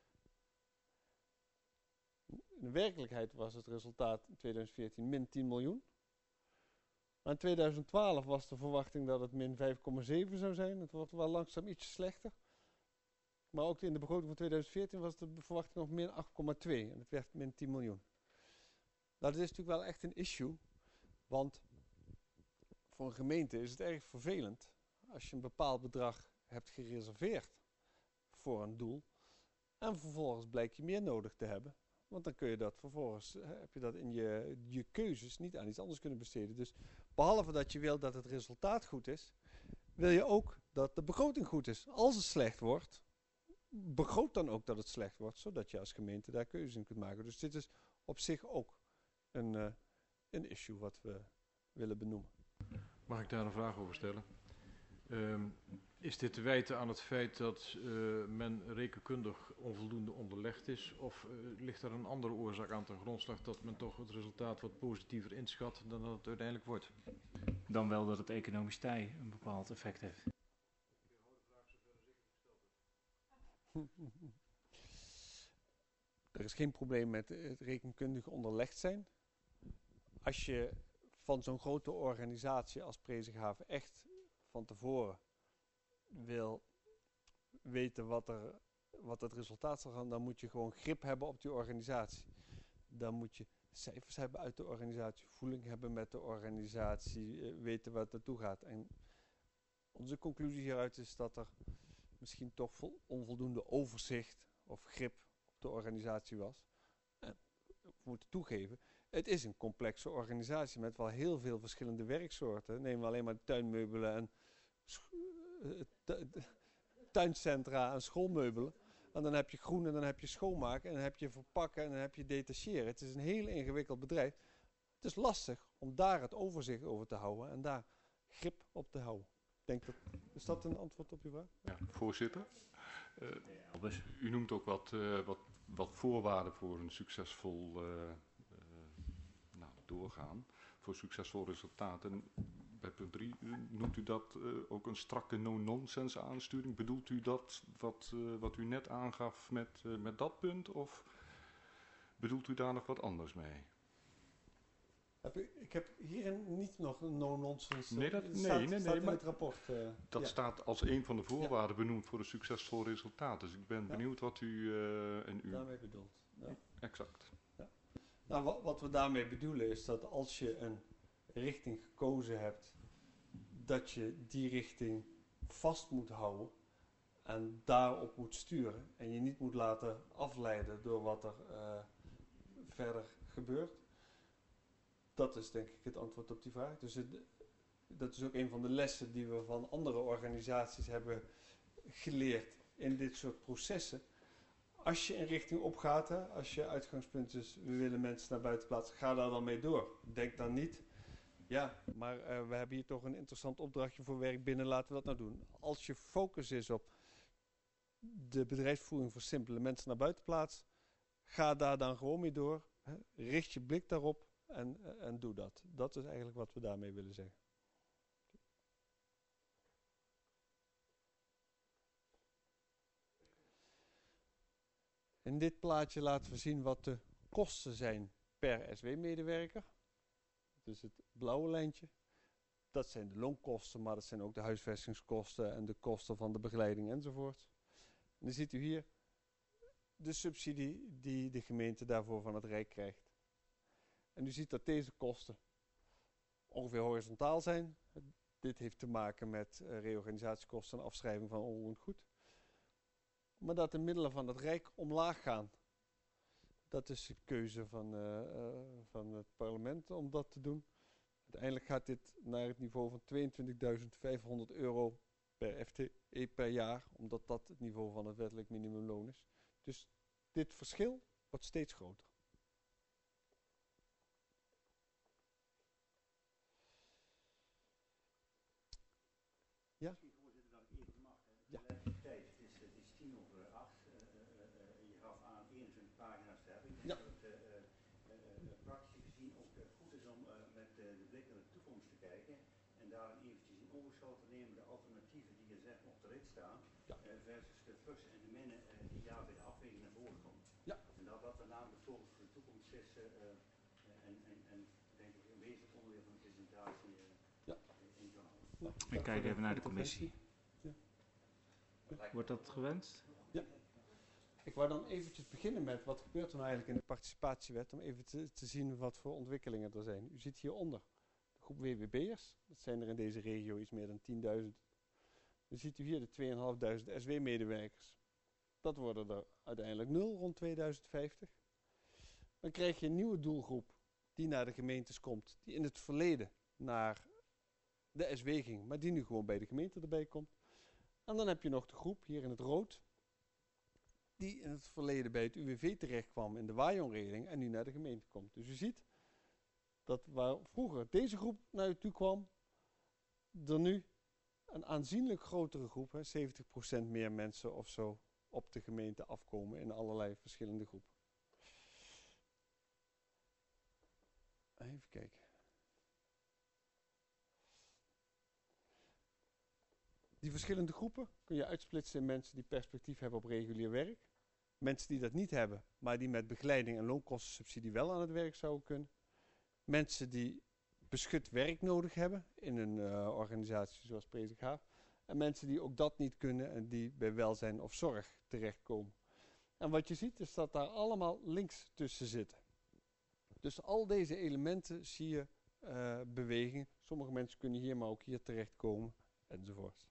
In de werkelijkheid was het resultaat in tweeduizend veertien min tien miljoen. Maar in tweeduizend twaalf was de verwachting dat het min vijf komma zeven zou zijn. Het wordt wel langzaam iets slechter. Maar ook in de begroting van tweeduizend veertien was de verwachting nog min acht komma twee en het werd min tien miljoen. Nou, dat is natuurlijk wel echt een issue, want voor een gemeente is het erg vervelend als je een bepaald bedrag hebt gereserveerd voor een doel en vervolgens blijkt je meer nodig te hebben. Want dan kun je dat vervolgens, hè, heb je dat in je, je keuzes niet aan iets anders kunnen besteden. Dus behalve dat je wil dat het resultaat goed is, wil je ook dat de begroting goed is. Als het slecht wordt, begroot dan ook dat het slecht wordt, zodat je als gemeente daar keuzes in kunt maken. Dus dit is op zich ook een, uh, een issue wat we willen benoemen. Mag ik daar een vraag over stellen? Um, is dit te wijten aan het feit dat uh, men rekenkundig onvoldoende onderlegd is? Of uh, ligt er een andere oorzaak aan ten grondslag dat men toch het resultaat wat positiever inschat dan dat het uiteindelijk wordt? Dan wel dat het economisch tij een bepaald effect heeft. Er is geen probleem met het rekenkundig onderlegd zijn. Als je van zo'n grote organisatie als Presikhaven echt van tevoren wil weten wat, er, wat het resultaat zal gaan, dan moet je gewoon grip hebben op die organisatie. Dan moet je cijfers hebben uit de organisatie, voeling hebben met de organisatie, uh, weten wat naartoe gaat. En onze conclusie hieruit is dat er misschien toch vol onvoldoende overzicht of grip op de organisatie was. En we moeten toegeven, het is een complexe organisatie met wel heel veel verschillende werksoorten. Neem alleen maar tuinmeubelen en tuincentra en schoolmeubelen. En dan heb je groen en dan heb je schoonmaken en dan heb je verpakken en dan heb je detacheren. Het is een heel ingewikkeld bedrijf. Het is lastig om daar het overzicht over te houden en daar grip op te houden. Ik denk dat, is dat een antwoord op je vraag? Ja, voorzitter. Uh, u noemt ook wat, uh, wat, wat voorwaarden voor een succesvol uh, uh, nou, doorgaan, voor succesvol resultaat. En bij punt drie uh, noemt u dat uh, ook een strakke no-nonsense aansturing. Bedoelt u dat wat, uh, wat u net aangaf met, uh, met dat punt of bedoelt u daar nog wat anders mee? Heb ik, ik heb hierin niet nog een no-nonsense. Nee, dat, nee, staat, nee, nee, staat in maar het rapport. Uh, dat ja. staat als een van de voorwaarden ja. benoemd voor een succesvol resultaat. Dus ik ben ja. benieuwd wat u uh, en u daarmee bedoelt. Ja. Exact. Ja. Nou, wat, wat we daarmee bedoelen is dat als je een richting gekozen hebt, dat je die richting vast moet houden en daarop moet sturen. En je niet moet laten afleiden door wat er uh, verder gebeurt. Dat is denk ik het antwoord op die vraag. Dus het, dat is ook een van de lessen die we van andere organisaties hebben geleerd in dit soort processen. Als je een richting opgaat, hè, als je uitgangspunt is, we willen mensen naar buiten plaatsen, ga daar dan mee door. Denk dan niet, ja, maar uh, we hebben hier toch een interessant opdrachtje voor werk binnen, laten we dat nou doen. Als je focus is op de bedrijfsvoering versimpelen, mensen naar buiten plaatsen, ga daar dan gewoon mee door. Hè, richt je blik daarop. En, uh, en doe dat. Dat is eigenlijk wat we daarmee willen zeggen. In dit plaatje laten we zien wat de kosten zijn per S W-medewerker. Dus het blauwe lijntje. Dat zijn de loonkosten, maar dat zijn ook de huisvestingskosten en de kosten van de begeleiding enzovoort. En dan ziet u hier de subsidie die de gemeente daarvoor van het Rijk krijgt. En u ziet dat deze kosten ongeveer horizontaal zijn. Dit heeft te maken met uh, reorganisatiekosten en afschrijving van onroerend goed. Maar dat de middelen van het Rijk omlaag gaan. Dat is de keuze van, uh, uh, van het parlement om dat te doen. Uiteindelijk gaat dit naar het niveau van tweeëntwintigduizend vijfhonderd euro per F T E per jaar. Omdat dat het niveau van het wettelijk minimumloon is. Dus dit verschil wordt steeds groter. Ja? Voorzitter, dat ik even mag. De ja. tijd, het is, het is tien over acht. Uh, uh, uh, je gaf aan eenentwintig pagina's te hebben. Ik denk ja. dat het uh, uh, uh, praktisch gezien ook uh, goed is om uh, met uh, de blik naar de toekomst te kijken. En daar eventjes in ogenschouw te nemen de alternatieven die je zegt op de rit staan. Ja. Uh, versus de plussen en de minnen uh, die daar bij de afweging naar voren komen. Ja. En dat dat dan namelijk focus voor de toekomst is. Uh, uh, en, en, en denk ik een wezenlijk onderdeel van de presentatie. Uh, ja. In kan houden. Nou, ik kijk even naar de commissie. Ja. Wordt dat gewenst? Ja. Ik wou dan eventjes beginnen met wat gebeurt er nou eigenlijk in de participatiewet, om even te, te zien wat voor ontwikkelingen er zijn. U ziet hieronder de groep W W B'ers, dat zijn er in deze regio iets meer dan tienduizend. Dan ziet u hier de tweeduizend vijfhonderd S W-medewerkers. Dat worden er uiteindelijk nul rond tweeduizend vijftig. Dan krijg je een nieuwe doelgroep die naar de gemeentes komt, die in het verleden naar de S W ging, maar die nu gewoon bij de gemeente erbij komt. En dan heb je nog de groep hier in het rood, die in het verleden bij het U W V terecht kwam in de waaijongregeling en nu naar de gemeente komt. Dus u ziet dat waar vroeger deze groep naar u toe kwam, er nu een aanzienlijk grotere groep, hè, zeventig procent meer mensen of zo, op de gemeente afkomen in allerlei verschillende groepen. Even kijken. Die verschillende groepen kun je uitsplitsen in mensen die perspectief hebben op regulier werk. Mensen die dat niet hebben, maar die met begeleiding en loonkostensubsidie wel aan het werk zouden kunnen. Mensen die beschut werk nodig hebben in een uh, organisatie zoals Prezik Haaf. En mensen die ook dat niet kunnen en die bij welzijn of zorg terechtkomen. En wat je ziet is dat daar allemaal links tussen zitten. Dus al deze elementen zie je uh, bewegen. Sommige mensen kunnen hier, maar ook hier terechtkomen enzovoort.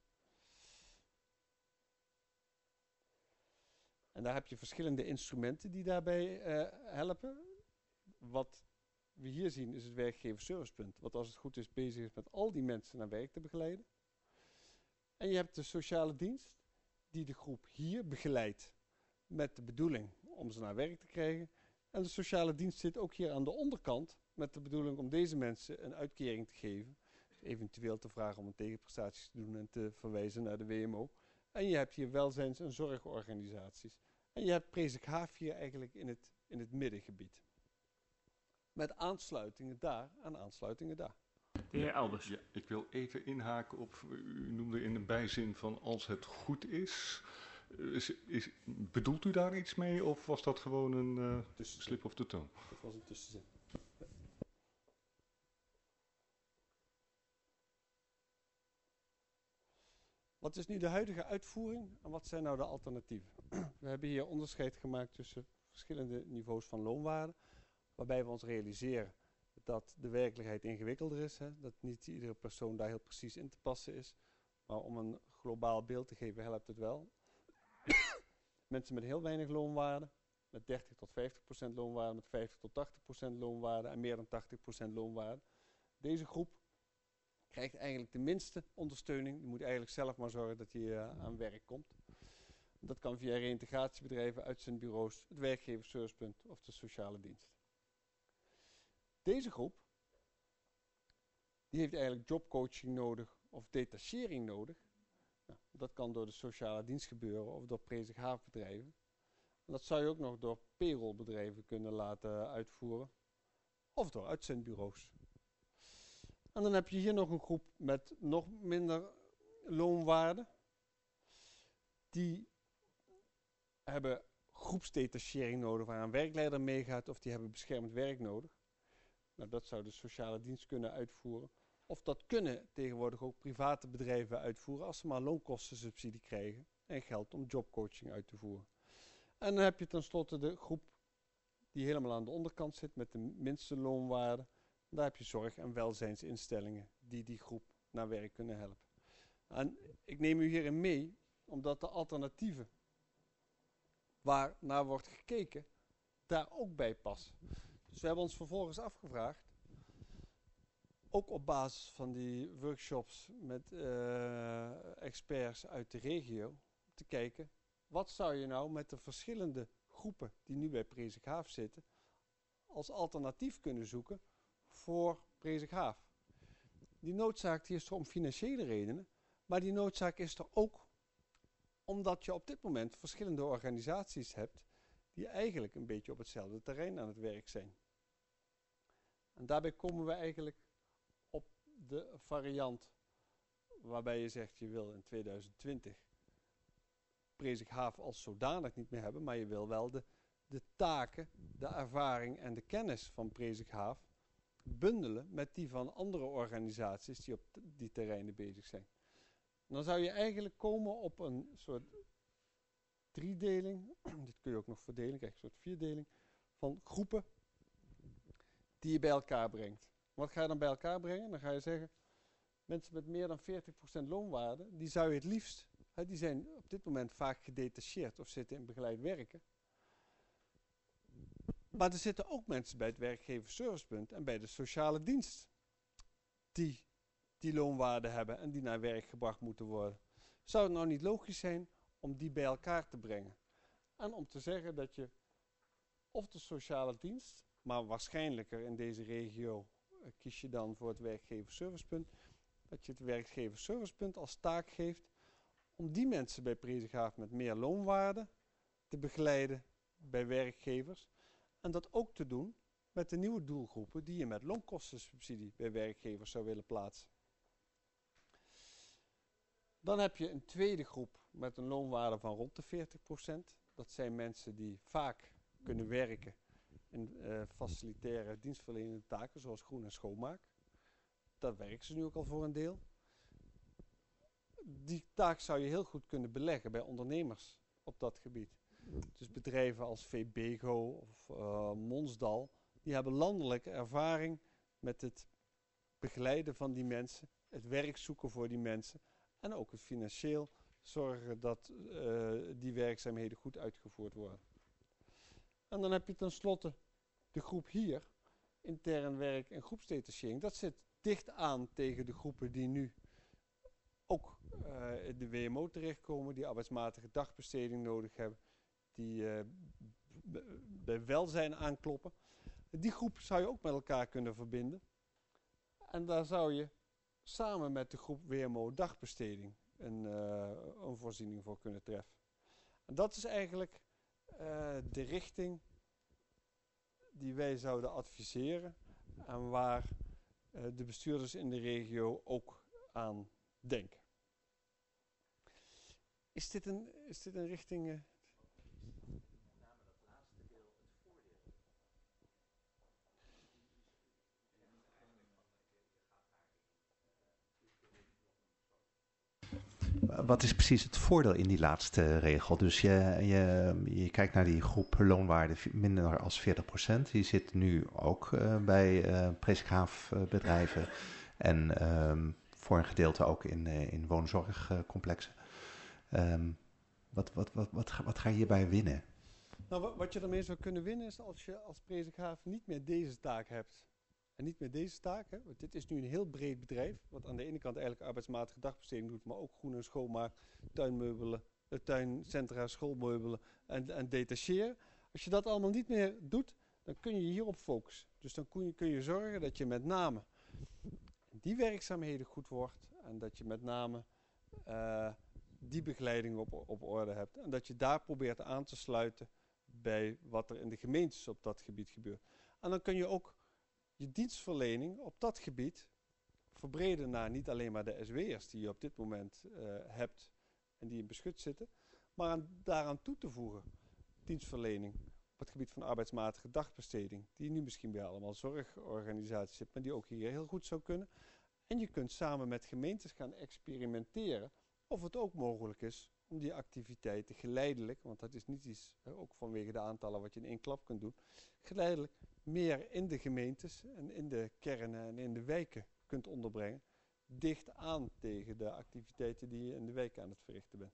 En daar heb je verschillende instrumenten die daarbij uh, helpen. Wat we hier zien is het werkgeverservicepunt. Wat als het goed is bezig is met al die mensen naar werk te begeleiden. En je hebt de sociale dienst die de groep hier begeleidt met de bedoeling om ze naar werk te krijgen. En de sociale dienst zit ook hier aan de onderkant met de bedoeling om deze mensen een uitkering te geven. Eventueel te vragen om een tegenprestaties te doen en te verwijzen naar de W M O. En je hebt hier welzijns- en zorgorganisaties. En je hebt Prezik Haaf hier eigenlijk in het, in het middengebied. Met aansluitingen daar en aansluitingen daar. De heer Elbers. Ja, ik wil even inhaken op, u noemde in een bijzin van als het goed is. Is, is bedoelt u daar iets mee of was dat gewoon een uh, slip of the tongue? Dat was een tussenzin. Wat is nu de huidige uitvoering en wat zijn nou de alternatieven? We hebben hier onderscheid gemaakt tussen verschillende niveaus van loonwaarde, waarbij we ons realiseren dat de werkelijkheid ingewikkelder is, hè, dat niet iedere persoon daar heel precies in te passen is, maar om een globaal beeld te geven helpt het wel. Mensen met heel weinig loonwaarde, met dertig tot vijftig procent loonwaarde, met vijftig tot tachtig procent loonwaarde en meer dan tachtig procent loonwaarde. Deze groep krijgt eigenlijk de minste ondersteuning. Die moet eigenlijk zelf maar zorgen dat hij uh, aan werk komt. Dat kan via reïntegratiebedrijven, uitzendbureaus, het werkgeverservicepunt of de sociale dienst. Deze groep, die heeft eigenlijk jobcoaching nodig of detachering nodig. Nou, dat kan door de sociale dienst gebeuren of door Prezik Haaf bedrijven. En dat zou je ook nog door payrollbedrijven kunnen laten uitvoeren. Of door uitzendbureaus. En dan heb je hier nog een groep met nog minder loonwaarde. Die hebben groepsdetachering nodig waar een werkleider meegaat of die hebben beschermd werk nodig. Nou, dat zou de sociale dienst kunnen uitvoeren. Of dat kunnen tegenwoordig ook private bedrijven uitvoeren als ze maar loonkostensubsidie krijgen en geld om jobcoaching uit te voeren. En dan heb je tenslotte de groep die helemaal aan de onderkant zit met de minste loonwaarde. Daar heb je zorg- en welzijnsinstellingen die die groep naar werk kunnen helpen. En ik neem u hierin mee, omdat de alternatieven waar naar wordt gekeken, daar ook bij passen. Dus we hebben ons vervolgens afgevraagd, ook op basis van die workshops met uh, experts uit de regio, te kijken, wat zou je nou met de verschillende groepen die nu bij Prezik Haaf zitten, als alternatief kunnen zoeken voor Prezik Haaf. Die noodzaak die is er om financiële redenen, maar die noodzaak is er ook omdat je op dit moment verschillende organisaties hebt die eigenlijk een beetje op hetzelfde terrein aan het werk zijn. En daarbij komen we eigenlijk op de variant waarbij je zegt je wil in tweeduizend twintig Prezik Haaf als zodanig niet meer hebben, maar je wil wel de, de taken, de ervaring en de kennis van Prezik Haaf bundelen met die van andere organisaties die op die terreinen bezig zijn. En dan zou je eigenlijk komen op een soort driedeling, dit kun je ook nog verdelen, krijg je een soort vierdeling, van groepen die je bij elkaar brengt. Wat ga je dan bij elkaar brengen? Dan ga je zeggen, mensen met meer dan veertig procent loonwaarde, die zou je het liefst, hè, die zijn op dit moment vaak gedetacheerd of zitten in begeleid werken. Maar er zitten ook mensen bij het werkgeverservicepunt en bij de sociale dienst die die loonwaarde hebben en die naar werk gebracht moeten worden. Zou het nou niet logisch zijn om die bij elkaar te brengen? En om te zeggen dat je of de sociale dienst, maar waarschijnlijker in deze regio uh, kies je dan voor het werkgeverservicepunt, dat je het werkgeversservicepunt als taak geeft om die mensen bij Presikhaaf met meer loonwaarde te begeleiden bij werkgevers. En dat ook te doen met de nieuwe doelgroepen die je met loonkostensubsidie bij werkgevers zou willen plaatsen. Dan heb je een tweede groep met een loonwaarde van rond de veertig procent. Dat zijn mensen die vaak kunnen werken in uh, facilitaire dienstverlenende taken zoals groen en schoonmaak. Daar werken ze nu ook al voor een deel. Die taak zou je heel goed kunnen beleggen bij ondernemers op dat gebied. Dus bedrijven als VBego of uh, Monsdal, die hebben landelijke ervaring met het begeleiden van die mensen, het werk zoeken voor die mensen en ook het financieel zorgen dat uh, die werkzaamheden goed uitgevoerd worden. En dan heb je tenslotte de groep hier, intern werk en groepsdetachering. Dat zit dicht aan tegen de groepen die nu ook uh, in de W M O terechtkomen, die arbeidsmatige dagbesteding nodig hebben, die uh, bij welzijn aankloppen. Die groep zou je ook met elkaar kunnen verbinden. En daar zou je samen met de groep W M O dagbesteding een, uh, een voorziening voor kunnen treffen. En dat is eigenlijk uh, de richting die wij zouden adviseren en waar uh, de bestuurders in de regio ook aan denken. Is dit een, is dit een richting... Uh, Wat is precies het voordeel in die laatste regel? Dus je, je, je kijkt naar die groep loonwaarde minder als veertig procent. Die zit nu ook uh, bij uh, Presikhaaf uh, bedrijven en um, voor een gedeelte ook in, uh, in woonzorgcomplexen. Um, wat, wat, wat, wat, wat ga je hierbij winnen? Nou, wat je ermee zou kunnen winnen is als je als Presikhaaf niet meer deze taak hebt. En niet meer deze taak, hè, want dit is nu een heel breed bedrijf, wat aan de ene kant eigenlijk arbeidsmatige dagbesteding doet, maar ook groen en schoonmaak, tuinmeubelen, uh, tuincentra, schoolmeubelen en, en detacheren. Als je dat allemaal niet meer doet, dan kun je hierop focussen. Dus dan kun je, kun je zorgen dat je met name die werkzaamheden goed wordt en dat je met name uh, die begeleiding op, op orde hebt. En dat je daar probeert aan te sluiten bij wat er in de gemeentes op dat gebied gebeurt. En dan kun je ook je dienstverlening op dat gebied verbreden naar niet alleen maar de S W'ers die je op dit moment uh, hebt en die in beschut zitten, maar aan, daaraan toe te voegen dienstverlening op het gebied van arbeidsmatige dagbesteding, die nu misschien bij allemaal zorgorganisaties zit, maar die ook hier heel goed zou kunnen. En je kunt samen met gemeentes gaan experimenteren of het ook mogelijk is om die activiteiten geleidelijk, want dat is niet iets, uh, ook vanwege de aantallen wat je in één klap kunt doen, geleidelijk meer in de gemeentes en in de kernen en in de wijken kunt onderbrengen, dicht aan tegen de activiteiten die je in de wijk aan het verrichten bent.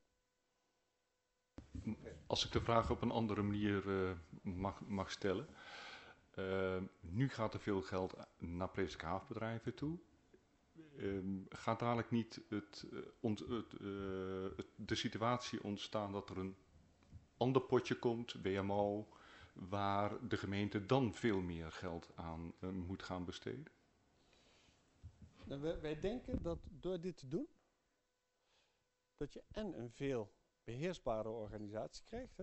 Als ik de vraag op een andere manier uh, mag, mag stellen. Uh, nu gaat er veel geld naar Presikhaaf bedrijven toe. Uh, gaat dadelijk niet het, uh, ont, het, uh, het, de situatie ontstaan dat er een ander potje komt, W M O, waar de gemeente dan veel meer geld aan uh, moet gaan besteden? Nou, wij, wij denken dat door dit te doen, dat je en een veel beheersbare organisatie krijgt, hè?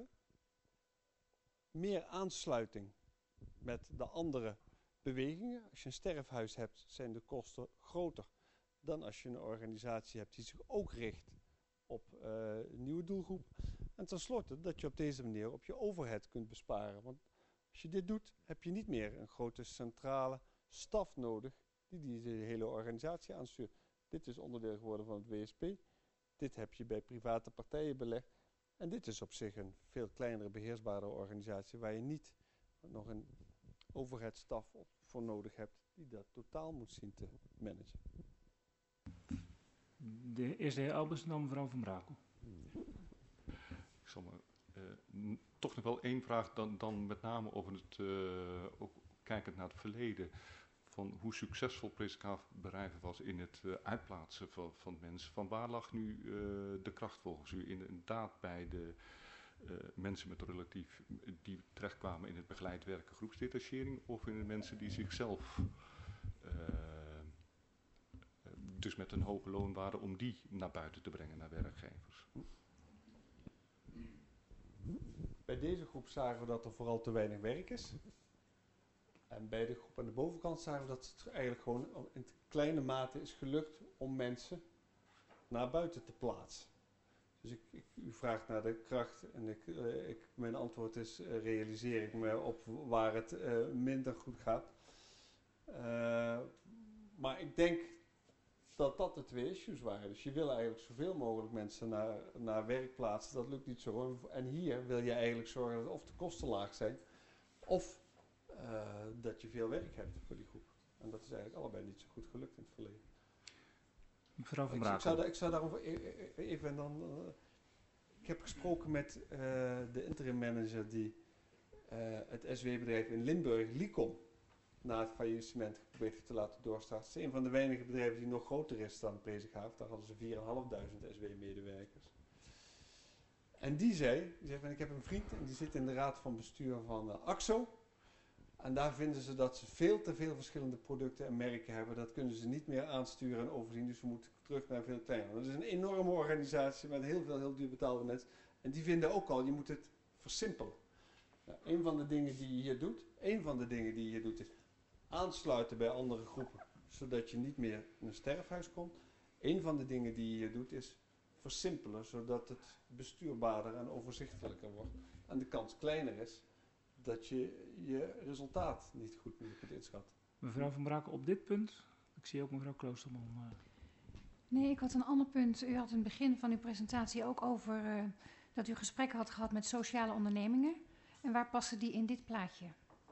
Meer aansluiting met de andere bewegingen. Als je een sterfhuis hebt, zijn de kosten groter dan als je een organisatie hebt die zich ook richt op uh, een nieuwe doelgroep. En tenslotte dat je op deze manier op je overhead kunt besparen. Want als je dit doet, heb je niet meer een grote centrale staf nodig die deze hele organisatie aanstuurt. Dit is onderdeel geworden van het W S P. Dit heb je bij private partijen belegd. En dit is op zich een veel kleinere, beheersbare organisatie waar je niet nog een overheadstaf voor nodig hebt die dat totaal moet zien te managen. De eerste heer Albers en dan mevrouw Van Brakel. Ik zal maar, uh, toch nog wel één vraag, dan, dan met name over het, uh, ook kijkend naar het verleden. Van hoe succesvol Presikhaaf bedrijven was in het uh, uitplaatsen van, van mensen. Van waar lag nu uh, de kracht volgens u? Inderdaad bij de uh, mensen met relatief, die terechtkwamen in het begeleid werken groepsdetachering, of in de mensen die zichzelf uh, dus met een hoge loonwaarde, om die naar buiten te brengen naar werkgevers. Bij deze groep zagen we dat er vooral te weinig werk is. En bij de groep aan de bovenkant zagen we dat het eigenlijk gewoon in kleine mate is gelukt om mensen naar buiten te plaatsen. Dus ik, ik, u vraagt naar de kracht en ik, uh, ik, mijn antwoord is, uh, realiseer ik me op waar het uh, minder goed gaat. Uh, maar ik denk dat dat de twee issues waren. Dus je wil eigenlijk zoveel mogelijk mensen naar, naar werk plaatsen. Dat lukt niet zo. En hier wil je eigenlijk zorgen dat of de kosten laag zijn, of uh, dat je veel werk hebt voor die groep. En dat is eigenlijk allebei niet zo goed gelukt in het verleden. Mevrouw van Ik, Brakel. ik, zou, ik zou daarover even dan... Uh, ik heb gesproken met uh, de interim manager die uh, het S W-bedrijf in Limburg, Licom, na het faillissement geprobeerd te laten doorstarten. Het is een van de weinige bedrijven die nog groter is dan Presikhaaf. Daar hadden ze vierduizend vijfhonderd S W-medewerkers. En die zei, die zei van, ik heb een vriend en die zit in de raad van bestuur van uh, AXO. En daar vinden ze dat ze veel te veel verschillende producten en merken hebben. Dat kunnen ze niet meer aansturen en overzien. Dus ze moeten terug naar veel kleiner. Dat is een enorme organisatie met heel veel heel duur betaalde mensen. En die vinden ook al, je moet het versimpelen. Nou, een van de dingen die je hier doet, een van de dingen die je hier doet is aansluiten bij andere groepen. Zodat je niet meer in een sterfhuis komt. Een van de dingen die je hier doet is versimpelen. Zodat het bestuurbaarder en overzichtelijker wordt. En de kans kleiner is dat je je resultaat niet goed meer kunt inschatten. Mevrouw van Brakel, op dit punt, ik zie ook mevrouw Kloosterman. Uh. Nee, ik had een ander punt. U had in het begin van uw presentatie ook over uh, dat u gesprekken had gehad met sociale ondernemingen. En waar passen die in dit plaatje?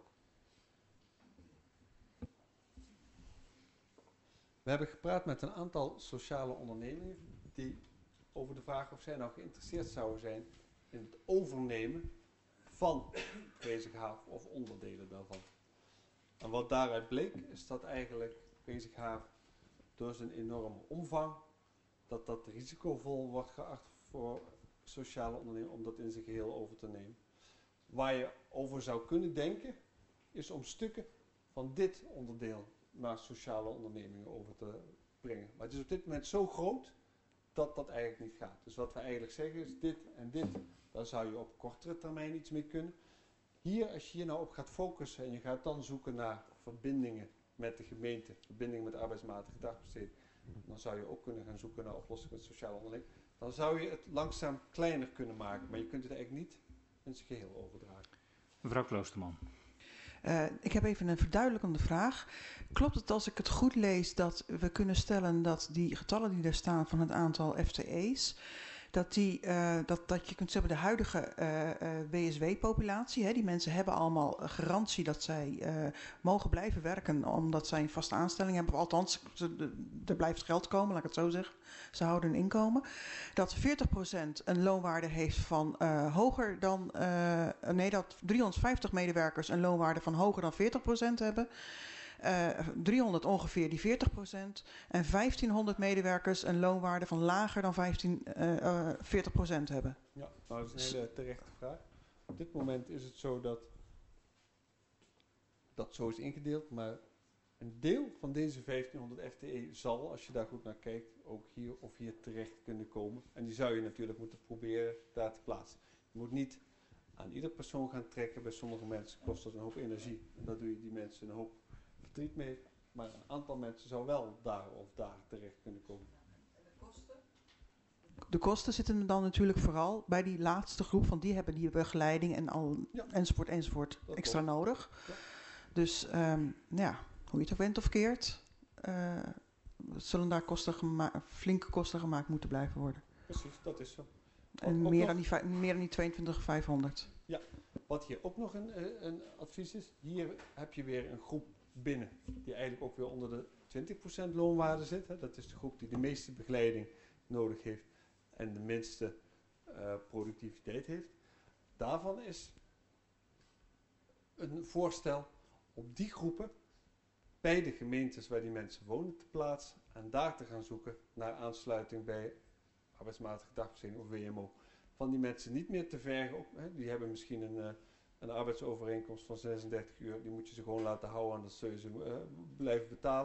We hebben gepraat met een aantal sociale ondernemingen die over de vraag of zij nou geïnteresseerd zouden zijn in het overnemen van Presikhaaf of onderdelen daarvan. En wat daaruit bleek is dat eigenlijk Presikhaaf door zijn enorme omvang, dat dat risicovol wordt geacht voor sociale ondernemingen om dat in zijn geheel over te nemen. Waar je over zou kunnen denken is om stukken van dit onderdeel naar sociale ondernemingen over te brengen. Maar het is op dit moment zo groot dat dat eigenlijk niet gaat. Dus wat we eigenlijk zeggen is dit en dit. Daar zou je op kortere termijn iets mee kunnen. Hier, als je hier nou op gaat focussen en je gaat dan zoeken naar verbindingen met de gemeente, verbindingen met arbeidsmatige dagbesteding, dan zou je ook kunnen gaan zoeken naar oplossingen met sociale onderneming. Dan zou je het langzaam kleiner kunnen maken, maar je kunt het eigenlijk niet in zijn geheel overdragen. Mevrouw Kloosterman. Uh, ik heb even een verduidelijkende vraag. Klopt het als ik het goed lees dat we kunnen stellen dat die getallen die daar staan van het aantal F T E's, dat, die, uh, dat, dat je kunt zeggen de huidige uh, uh, W S W-populatie, die mensen hebben allemaal garantie dat zij uh, mogen blijven werken omdat zij een vaste aanstelling hebben. Althans, er blijft geld komen, laat ik het zo zeggen. Ze houden een inkomen. Dat veertig procent een loonwaarde heeft van uh, hoger dan, uh, nee, dat driehonderdvijftig medewerkers een loonwaarde van hoger dan veertig procent hebben. Uh, driehonderd ongeveer die veertig procent en vijftienhonderd medewerkers een loonwaarde van lager dan vijftien, uh, uh, veertig procent hebben. Ja, nou, dat is een hele terechte vraag. Op dit moment is het zo dat dat zo is ingedeeld, maar een deel van deze vijftienhonderd F T E zal, als je daar goed naar kijkt, ook hier of hier terecht kunnen komen. En die zou je natuurlijk moeten proberen daar te plaatsen. Je moet niet aan ieder persoon gaan trekken. Bij sommige mensen kost dat een hoop energie. En daar doe je die mensen een hoop verdriet mee. Maar een aantal mensen zou wel daar of daar terecht kunnen komen. En de kosten? De kosten zitten dan natuurlijk vooral bij die laatste groep, want die hebben die begeleiding en al, ja. enzovoort enzovoort dat extra klopt. Nodig. Ja. Dus um, ja, hoe je het ook went of keert, uh, zullen daar kosten gema- flinke kosten gemaakt moeten blijven worden. Precies, dat is zo. En meer dan, die, meer dan die tweeëntwintig vijfhonderd. Ja, wat hier ook nog een, een advies is, hier heb je weer een groep binnen die eigenlijk ook weer onder de twintig procent loonwaarde zit. Hè. Dat is de groep die de meeste begeleiding nodig heeft en de minste uh, productiviteit heeft. Daarvan is een voorstel om die groepen bij de gemeentes waar die mensen wonen te plaatsen en daar te gaan zoeken naar aansluiting bij arbeidsmatige dagbesteding of W M O. Van die mensen niet meer te vergen op, hè, die hebben misschien een, uh, een arbeidsovereenkomst van zesendertig uur, die moet je ze gewoon laten houden en dat zul je ze uh, blijven betalen.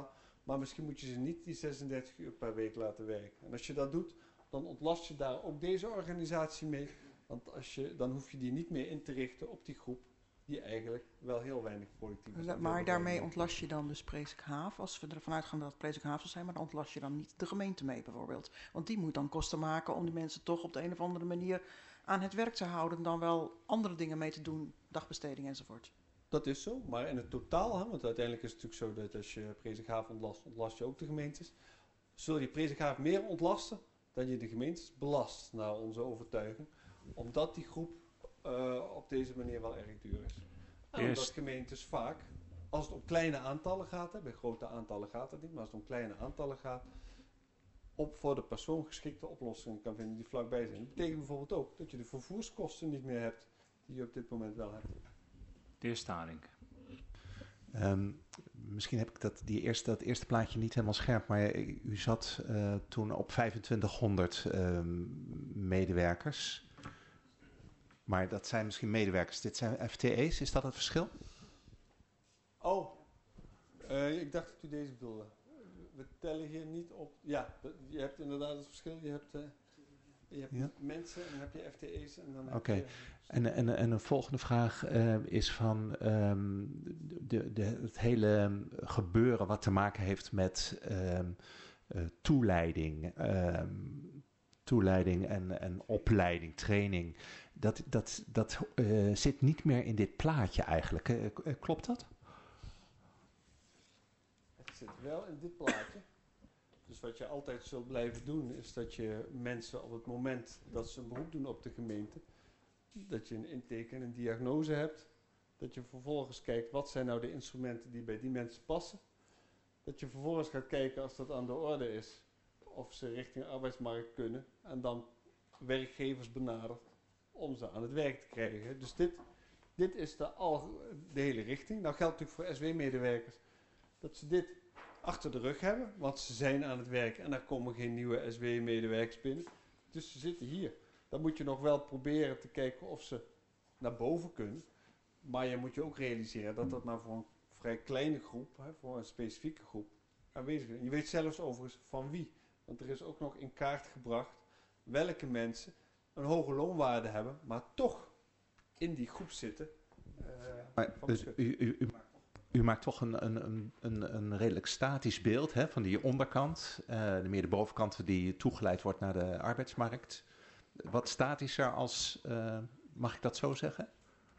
Maar misschien moet je ze niet die zesendertig uur per week laten werken. En als je dat doet, dan ontlast je daar ook deze organisatie mee. Want als je, dan hoef je die niet meer in te richten op die groep die eigenlijk wel heel weinig productief is. Maar daarmee ontlast je dan dus Presikhaaf, als we ervan uitgaan dat het Presikhaaf zal zijn, maar dan ontlast je dan niet de gemeente mee bijvoorbeeld. Want die moet dan kosten maken om die mensen toch op de een of andere manier aan het werk te houden, dan wel andere dingen mee te doen, dagbesteding enzovoort. Dat is zo, maar in het totaal, hè, want uiteindelijk is het natuurlijk zo dat als je Presikhaaf ontlast, ontlast je ook de gemeentes. Zul je Presikhaaf meer ontlasten dan je de gemeentes belast, naar onze overtuiging. Omdat die groep uh, op deze manier wel erg duur is. En Yes. omdat gemeentes vaak, als het om kleine aantallen gaat, hè, bij grote aantallen gaat het niet, maar als het om kleine aantallen gaat, op voor de persoon geschikte oplossingen kan vinden die vlakbij zijn. Dat betekent bijvoorbeeld ook dat je de vervoerskosten niet meer hebt die je op dit moment wel hebt. De heer Staring. Um, misschien heb ik dat, die eerste, dat eerste plaatje niet helemaal scherp, maar u zat uh, toen op vijfentwintighonderd um, medewerkers. Maar dat zijn misschien medewerkers. Dit zijn F T E's, is dat het verschil? Oh, uh, ik dacht dat u deze bedoelde. We tellen hier niet op. Ja, je hebt inderdaad het verschil. Je hebt, uh, je hebt ja. mensen en dan heb je F T E's. Oké. Okay. En, en, en een volgende vraag uh, is van um, de, de, het hele gebeuren wat te maken heeft met um, uh, toeleiding, um, toeleiding en, en opleiding, training. Dat, dat, dat uh, zit niet meer in dit plaatje eigenlijk. Uh, klopt dat? Het zit wel in dit plaatje. Dus wat je altijd zult blijven doen is dat je mensen op het moment dat ze een beroep doen op de gemeente, dat je een intake en een diagnose hebt. Dat je vervolgens kijkt wat zijn nou de instrumenten die bij die mensen passen. Dat je vervolgens gaat kijken als dat aan de orde is of ze richting de arbeidsmarkt kunnen en dan werkgevers benadert om ze aan het werk te krijgen. Dus dit, dit is de, al, de hele richting. Nou geldt natuurlijk voor S W-medewerkers dat ze dit achter de rug hebben, want ze zijn aan het werk en er komen geen nieuwe S W-medewerkers binnen. Dus ze zitten hier. Dan moet je nog wel proberen te kijken of ze naar boven kunnen. Maar je moet je ook realiseren dat dat maar voor een vrij kleine groep, hè, voor een specifieke groep, aanwezig is. Je weet zelfs overigens van wie. Want er is ook nog in kaart gebracht welke mensen een hoge loonwaarde hebben, maar toch in die groep zitten. Uh, maar, dus u, u, u, u maakt toch een, een, een, een redelijk statisch beeld hè, van die onderkant, uh, de meer de bovenkant die toegeleid wordt naar de arbeidsmarkt. Wat statischer als, uh, mag ik dat zo zeggen?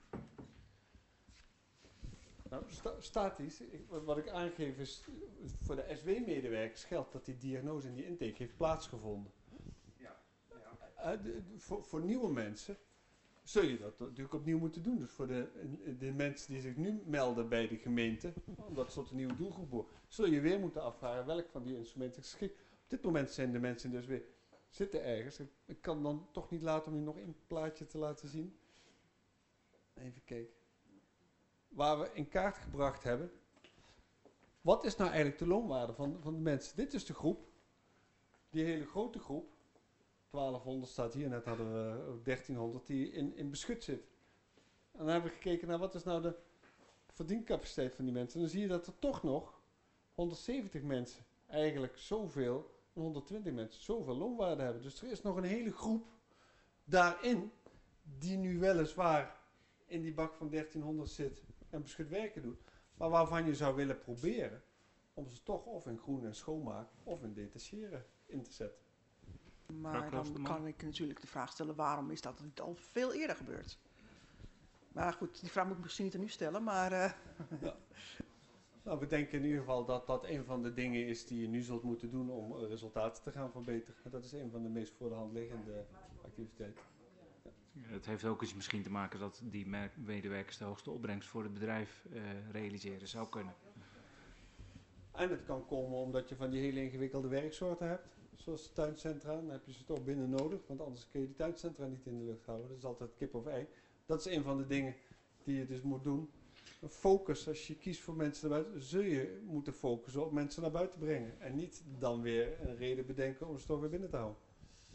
Nou, sta statisch, ik, wat ik aangeef is, voor de S W-medewerkers geldt dat die diagnose en die intake heeft plaatsgevonden. Ja. Ja. Uh, de, de, voor, voor nieuwe mensen zul je dat natuurlijk opnieuw moeten doen. Dus voor de, de mensen die zich nu melden bij de gemeente, omdat ze tot een nieuwe doelgroep behoren, zul je weer moeten afvragen welk van die instrumenten is geschikt. Op dit moment zijn de mensen dus weer zitten ergens. Ik, ik kan dan toch niet laten om u nog één plaatje te laten zien. Even kijken. Waar we in kaart gebracht hebben. Wat is nou eigenlijk de loonwaarde van, van de mensen? Dit is de groep. Die hele grote groep. twaalfhonderd staat hier. Net hadden we dertienhonderd die in, in beschut zit. En dan hebben we gekeken naar wat is nou de verdiencapaciteit van die mensen. En dan zie je dat er toch nog honderdzeventig mensen eigenlijk zoveel, honderdtwintig mensen zoveel loonwaarde hebben. Dus er is nog een hele groep daarin die nu weliswaar in die bak van dertienhonderd zit en beschut werken doet. Maar waarvan je zou willen proberen om ze toch of in groen en schoonmaak of in detacheren in te zetten. Maar dan kan ik natuurlijk de vraag stellen, waarom is dat niet al veel eerder gebeurd? Maar goed, die vraag moet ik misschien niet aan u stellen, maar... Uh... Ja. Nou, we denken in ieder geval dat dat een van de dingen is die je nu zult moeten doen om resultaten te gaan verbeteren. Dat is een van de meest voor de hand liggende activiteiten. Ja. Het heeft ook eens misschien te maken dat die medewerkers de hoogste opbrengst voor het bedrijf uh, realiseren zou kunnen. En het kan komen omdat je van die hele ingewikkelde werksoorten hebt, zoals de tuincentra. Dan heb je ze toch binnen nodig, want anders kun je die tuincentra niet in de lucht houden. Dat is altijd kip of ei. Dat is een van de dingen die je dus moet doen. Een focus, als je kiest voor mensen naar buiten, zul je moeten focussen op mensen naar buiten brengen. En niet dan weer een reden bedenken om ze toch weer binnen te houden.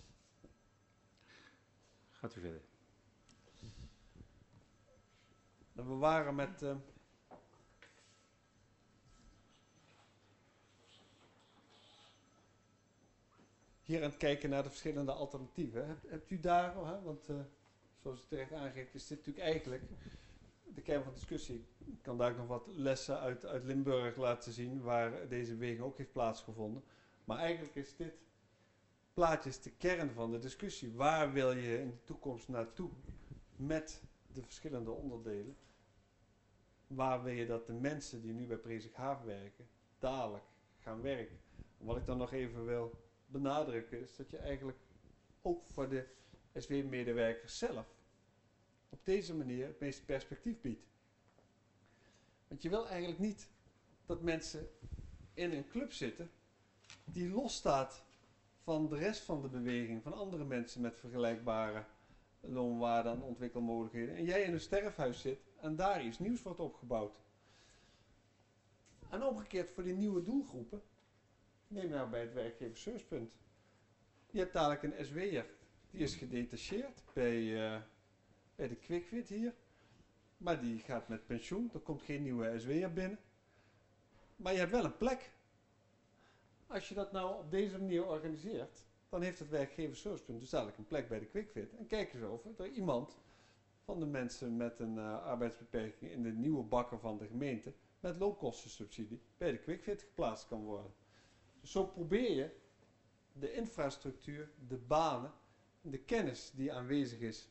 Gaat u verder. En we waren met... Uh, hier aan het kijken naar de verschillende alternatieven. Hebt, hebt u daar, oh, hè, want uh, zoals u terecht aangeeft, is dit natuurlijk eigenlijk de kern van de discussie. Ik kan daar ook nog wat lessen uit, uit Limburg laten zien, waar deze beweging ook heeft plaatsgevonden. Maar eigenlijk is dit plaatje is de kern van de discussie. Waar wil je in de toekomst naartoe met de verschillende onderdelen? Waar wil je dat de mensen die nu bij Presikhaaf werken, dadelijk gaan werken? En wat ik dan nog even wil benadrukken is dat je eigenlijk ook voor de S W-medewerkers zelf op deze manier het meeste perspectief biedt. Want je wil eigenlijk niet dat mensen in een club zitten die losstaat van de rest van de beweging, van andere mensen met vergelijkbare loonwaarden en ontwikkelmogelijkheden. En jij in een sterfhuis zit en daar iets nieuws wordt opgebouwd. En omgekeerd voor die nieuwe doelgroepen, neem nou bij het werkgeverservicepunt. Je hebt dadelijk een S W'er, die is gedetacheerd bij, uh, bij de Kwikfit hier. Maar die gaat met pensioen, er komt geen nieuwe S W'er binnen. Maar je hebt wel een plek. Als je dat nou op deze manier organiseert, dan heeft het werkgeverservicepunt dus dadelijk een plek bij de Kwikfit. En kijk eens of er iemand van de mensen met een uh, arbeidsbeperking in de nieuwe bakken van de gemeente met loonkostensubsidie bij de Kwikfit geplaatst kan worden. Dus zo probeer je de infrastructuur, de banen, de kennis die aanwezig is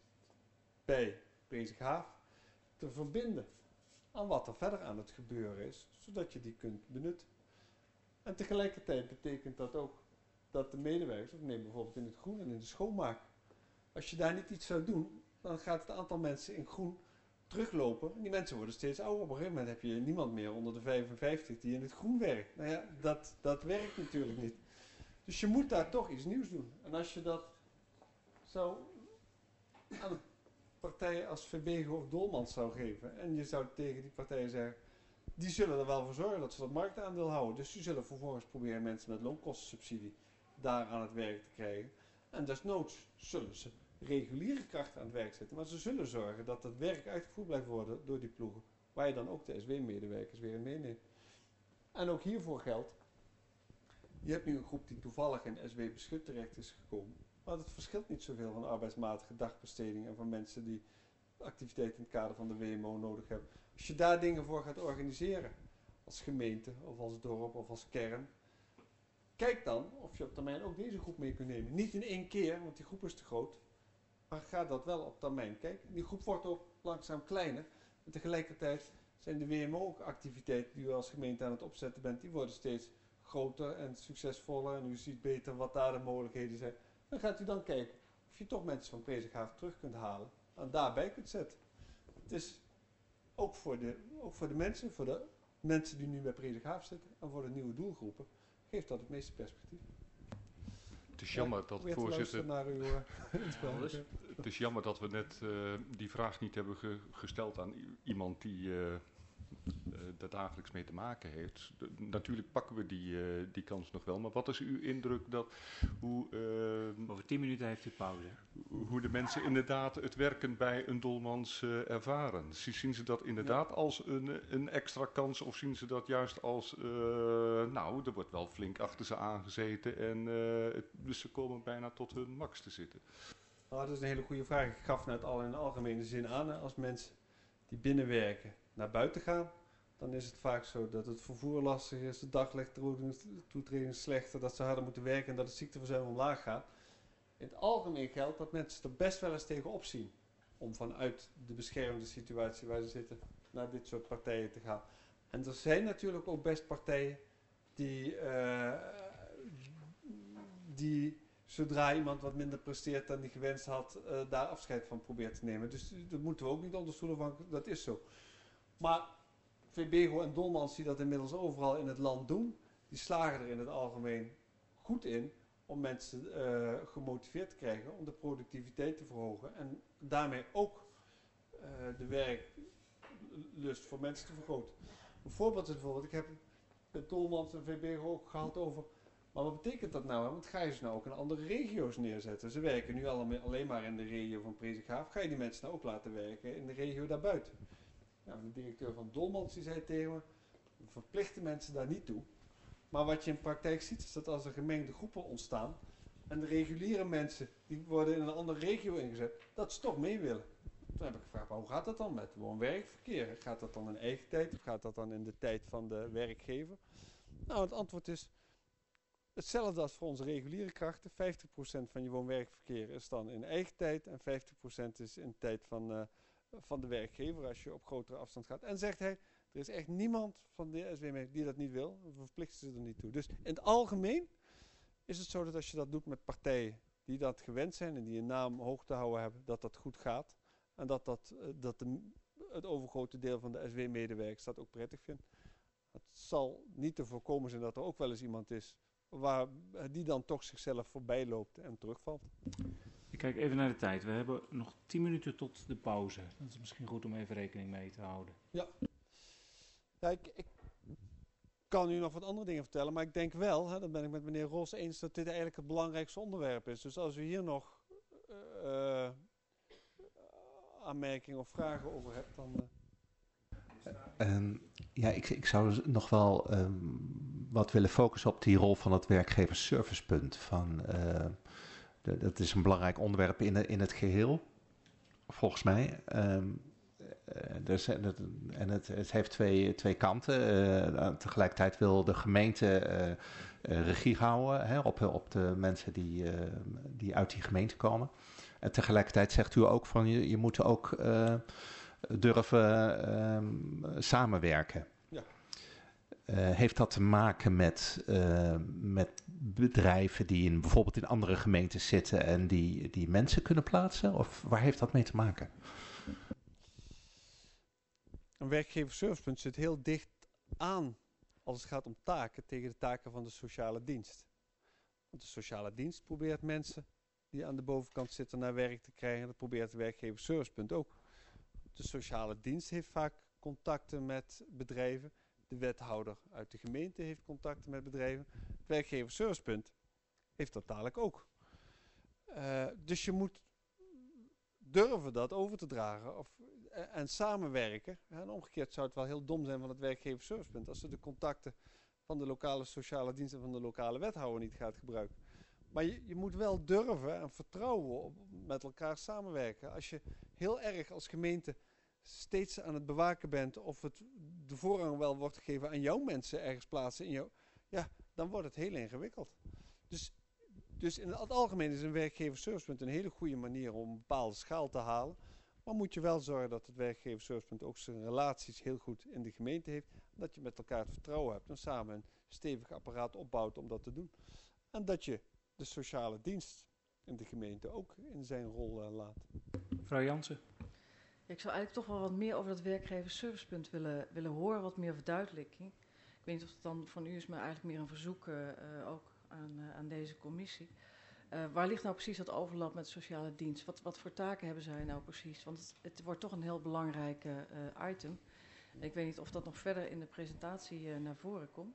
bij Presikhaaf te verbinden aan wat er verder aan het gebeuren is, zodat je die kunt benutten. En tegelijkertijd betekent dat ook dat de medewerkers, of neem bijvoorbeeld in het groen en in de schoonmaak, als je daar niet iets zou doen, dan gaat het aantal mensen in groen teruglopen. En die mensen worden steeds ouder. Op een gegeven moment heb je niemand meer onder de vijfenvijftig die in het groen werkt. Nou ja, dat, dat werkt natuurlijk niet. Dus je moet daar toch iets nieuws doen. En als je dat zou aan partijen als Verbego of Dolmans zou geven, en je zou tegen die partijen zeggen, die zullen er wel voor zorgen dat ze dat marktaandeel houden. Dus die zullen vervolgens proberen mensen met loonkostensubsidie daar aan het werk te krijgen. En desnoods zullen ze reguliere krachten aan het werk zetten. Maar ze zullen zorgen dat het werk uitgevoerd blijft worden door die ploegen. Waar je dan ook de S W-medewerkers weer in meeneemt. En ook hiervoor geldt, je hebt nu een groep die toevallig in S W beschut terecht is gekomen. Maar dat verschilt niet zoveel van arbeidsmatige dagbesteding en van mensen die activiteiten in het kader van de W M O nodig hebben. Als je daar dingen voor gaat organiseren, als gemeente of als dorp of als kern, kijk dan of je op termijn ook deze groep mee kunt nemen. Niet in één keer, want die groep is te groot, maar ga dat wel op termijn kijken. Die groep wordt ook langzaam kleiner. En tegelijkertijd zijn de W M O-activiteiten die u als gemeente aan het opzetten bent, die worden steeds groter en succesvoller en u ziet beter wat daar de mogelijkheden zijn. Dan gaat u dan kijken of je toch mensen van Presikhaaf terug kunt halen en daarbij kunt zetten. Het is ook voor de, ook voor de mensen, voor de mensen die nu bij Presikhaaf zitten en voor de nieuwe doelgroepen, geeft dat het meeste perspectief. Het is jammer dat, ja, voorzitter, naar uw, uh, het is jammer dat we net uh, die vraag niet hebben ge gesteld aan iemand die uh, uh, daar dagelijks mee te maken heeft. De, natuurlijk pakken we die, uh, die kans nog wel, maar wat is uw indruk dat hoe... Uh, Over tien minuten heeft u pauze. Hoe de mensen inderdaad het werken bij een Dolmans uh, ervaren. Zien ze dat inderdaad ja. als een, een extra kans of zien ze dat juist als, uh, nou, er wordt wel flink achter ze aangezeten en uh, het, dus ze komen bijna tot hun max te zitten? Nou, dat is een hele goede vraag. Ik gaf net al in de algemene zin aan, hè, als mensen die binnenwerken naar buiten gaan, dan is het vaak zo dat het vervoer lastig is, de daglichttoetreding slechter, dat ze harder moeten werken en dat het ziekteverzuim omlaag gaat. In het algemeen geldt dat mensen er best wel eens tegen opzien om vanuit de beschermde situatie waar ze zitten naar dit soort partijen te gaan. En er zijn natuurlijk ook best partijen die, uh, die zodra iemand wat minder presteert dan die gewenst had, uh, daar afscheid van probeert te nemen. Dus dat moeten we ook niet onder stoelen van, dat is zo. Maar Verbego en Dolmans die dat inmiddels overal in het land doen, die slagen er in het algemeen goed in om mensen uh, gemotiveerd te krijgen om de productiviteit te verhogen en daarmee ook uh, de werklust voor mensen te vergroten. Een voorbeeld is bijvoorbeeld, ik heb met Dolmans en V B ook gehad over, maar wat betekent dat nou? Want ga je ze nou ook in andere regio's neerzetten? Ze werken nu allemaal alleen maar in de regio van Presikhaaf. Ga je die mensen nou ook laten werken in de regio daarbuiten? Nou, de directeur van Dolmans die zei tegen me, we verplichten mensen daar niet toe. Maar wat je in praktijk ziet is dat als er gemengde groepen ontstaan, En de reguliere mensen, die worden in een andere regio ingezet, dat ze toch mee willen. Toen heb ik gevraagd, maar hoe gaat dat dan met woon-werkverkeer? Gaat dat dan in eigen tijd of gaat dat dan in de tijd van de werkgever? Nou, het antwoord is hetzelfde als voor onze reguliere krachten. vijftig procent van je woon-werkverkeer is dan in eigen tijd en vijftig procent is in tijd van, uh, van de werkgever als je op grotere afstand gaat. En zegt hij, er is echt niemand van de S W M die dat niet wil. We verplichten ze er niet toe. Dus in het algemeen is het zo dat als je dat doet met partijen die dat gewend zijn en die een naam hoog te houden hebben, dat dat goed gaat. En dat, dat, uh, dat de, het overgrote deel van de S W-medewerkers dat ook prettig vindt. Het zal niet te voorkomen zijn dat er ook wel eens iemand is waar die dan toch zichzelf voorbij loopt en terugvalt. Ik kijk even naar de tijd. We hebben nog tien minuten tot de pauze. Dat is misschien goed om even rekening mee te houden. Ja. Ja, ik, ik kan u nog wat andere dingen vertellen, maar ik denk wel, hè, dan ben ik met meneer Ros eens, dat dit eigenlijk het belangrijkste onderwerp is. Dus als u hier nog uh, aanmerkingen of vragen over hebt, dan... Uh. Um, ja, ik, ik zou nog wel um, wat willen focussen op die rol van het werkgeversservicepunt. Van, uh, de, dat is een belangrijk onderwerp in, de, in het geheel, volgens mij. Um, uh, dus, en het, en het, het heeft twee, twee kanten. Uh, tegelijkertijd wil de gemeente uh, uh, regie houden hè, op, op de mensen die, uh, die uit die gemeente komen. En tegelijkertijd zegt u ook van je, je moet ook... Uh, durven um, samenwerken. Ja. Uh, heeft dat te maken met, uh, met bedrijven die in, bijvoorbeeld in andere gemeentes zitten en die, die mensen kunnen plaatsen? Of waar heeft dat mee te maken? Een werkgeversservicepunt zit heel dicht aan als het gaat om taken tegen de taken van de sociale dienst. Want de sociale dienst probeert mensen die aan de bovenkant zitten naar werk te krijgen. Dat probeert de werkgeversservicepunt ook. De sociale dienst heeft vaak contacten met bedrijven. De wethouder uit de gemeente heeft contacten met bedrijven. Het werkgeversservicepunt heeft dat dadelijk ook. Uh, dus je moet durven dat over te dragen of, uh, en samenwerken. En omgekeerd zou het wel heel dom zijn van het werkgeversservicepunt als ze de contacten van de lokale sociale dienst en van de lokale wethouder niet gaat gebruiken. Maar je, je moet wel durven en vertrouwen op met elkaar samenwerken. Als je heel erg als gemeente steeds aan het bewaken bent of het de voorrang wel wordt gegeven aan jouw mensen ergens plaatsen in jou, ja, dan wordt het heel ingewikkeld. Dus, dus in het algemeen is een werkgeversservicepunt een hele goede manier om een bepaalde schaal te halen. Maar moet je wel zorgen dat het werkgeversservicepunt ook zijn relaties heel goed in de gemeente heeft. Dat je met elkaar het vertrouwen hebt en samen een stevig apparaat opbouwt om dat te doen. En dat je de sociale dienst in de gemeente ook in zijn rol uh, laat. Mevrouw Jansen. Ik zou eigenlijk toch wel wat meer over dat werkgeversservicepunt willen, willen horen, wat meer verduidelijking. Ik weet niet of het dan van u is, maar eigenlijk meer een verzoek uh, ook aan, uh, aan deze commissie. Uh, waar ligt nou precies dat overlap met de sociale dienst? Wat, wat voor taken hebben zij nou precies? Want het, het wordt toch een heel belangrijk uh, item. En ik weet niet of dat nog verder in de presentatie uh, naar voren komt.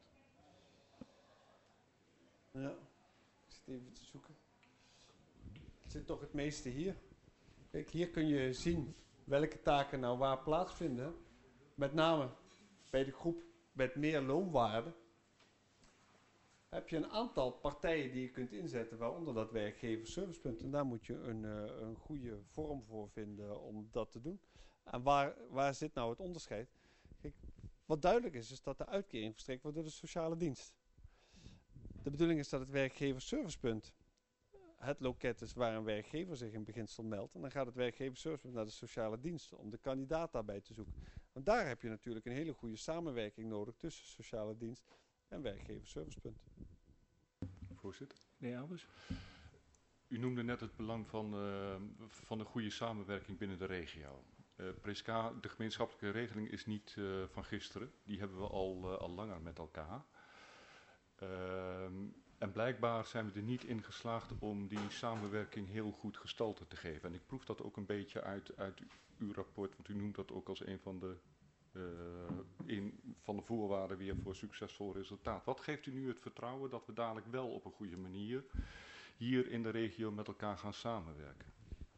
Ja, ik zit even te zoeken. Het zit toch het meeste hier. Kijk, hier kun je zien welke taken nou waar plaatsvinden. Met name bij de groep met meer loonwaarde heb je een aantal partijen die je kunt inzetten, waaronder dat werkgeversservicepunt. En daar moet je een, uh, een goede vorm voor vinden om dat te doen. En waar, waar zit nou het onderscheid? Kijk, wat duidelijk is, is dat de uitkering verstrekt wordt door de sociale dienst. De bedoeling is dat het werkgeversservicepunt het loket is waar een werkgever zich in beginsel meldt. En dan gaat het werkgeversservicepunt naar de sociale diensten om de kandidaat daarbij te zoeken. Want daar heb je natuurlijk een hele goede samenwerking nodig tussen sociale dienst en werkgeversservicepunt. Voorzitter. De heer Albers. U noemde net het belang van, uh, van een goede samenwerking binnen de regio. Uh, Presca, de gemeenschappelijke regeling is niet uh, van gisteren. Die hebben we al, uh, al langer met elkaar. Uh, en blijkbaar zijn we er niet in geslaagd om die samenwerking heel goed gestalte te geven. En ik proef dat ook een beetje uit, uit uw rapport, want u noemt dat ook als een van de, uh, een van de voorwaarden weer voor succesvol resultaat. Wat geeft u nu het vertrouwen dat we dadelijk wel op een goede manier hier in de regio met elkaar gaan samenwerken?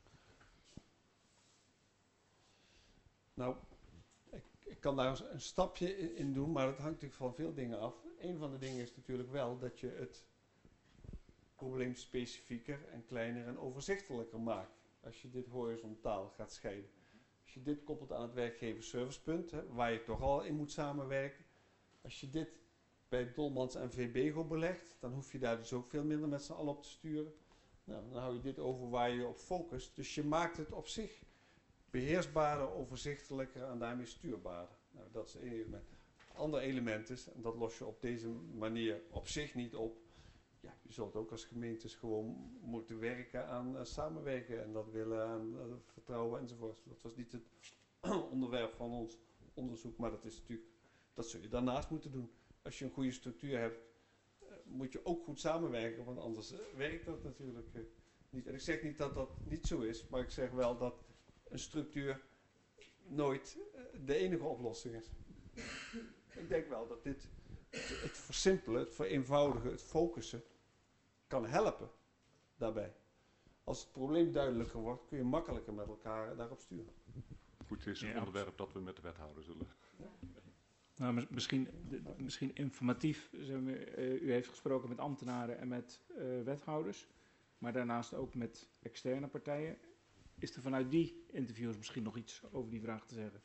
Nou, ik, ik kan daar een stapje in, in doen, maar dat hangt natuurlijk van veel dingen af. Een van de dingen is natuurlijk wel dat je het probleem specifieker en kleiner en overzichtelijker maakt. Als je dit horizontaal gaat scheiden. Als je dit koppelt aan het werkgeversservicepunt, hè, waar je toch al in moet samenwerken. Als je dit bij Dolmans en V B G O belegt, dan hoef je daar dus ook veel minder met z'n allen op te sturen. Nou, dan hou je dit over waar je op focust. Dus je maakt het op zich beheersbaarder, overzichtelijker en daarmee stuurbaarder. Nou, dat is één element. Ander element is, en dat los je op deze manier op zich niet op. Ja, je zult ook als gemeentes gewoon moeten werken aan uh, samenwerken en dat willen aan uh, vertrouwen enzovoort. Dat was niet het onderwerp van ons onderzoek, maar dat is natuurlijk, dat zul je daarnaast moeten doen. Als je een goede structuur hebt, uh, moet je ook goed samenwerken, want anders uh, werkt dat natuurlijk uh, niet. En ik zeg niet dat dat niet zo is, maar ik zeg wel dat een structuur nooit uh, de enige oplossing is. Ik denk wel dat dit het, het versimpelen, het vereenvoudigen, het focussen kan helpen daarbij. Als het probleem duidelijker wordt, kun je makkelijker met elkaar daarop sturen. Goed, het is een Ja, onderwerp dat we met de wethouder zullen. Nou, mis- misschien, de- misschien informatief. Zeg maar, uh, u heeft gesproken met ambtenaren en met uh, wethouders, maar daarnaast ook met externe partijen. Is er vanuit die interviews misschien nog iets over die vraag te zeggen?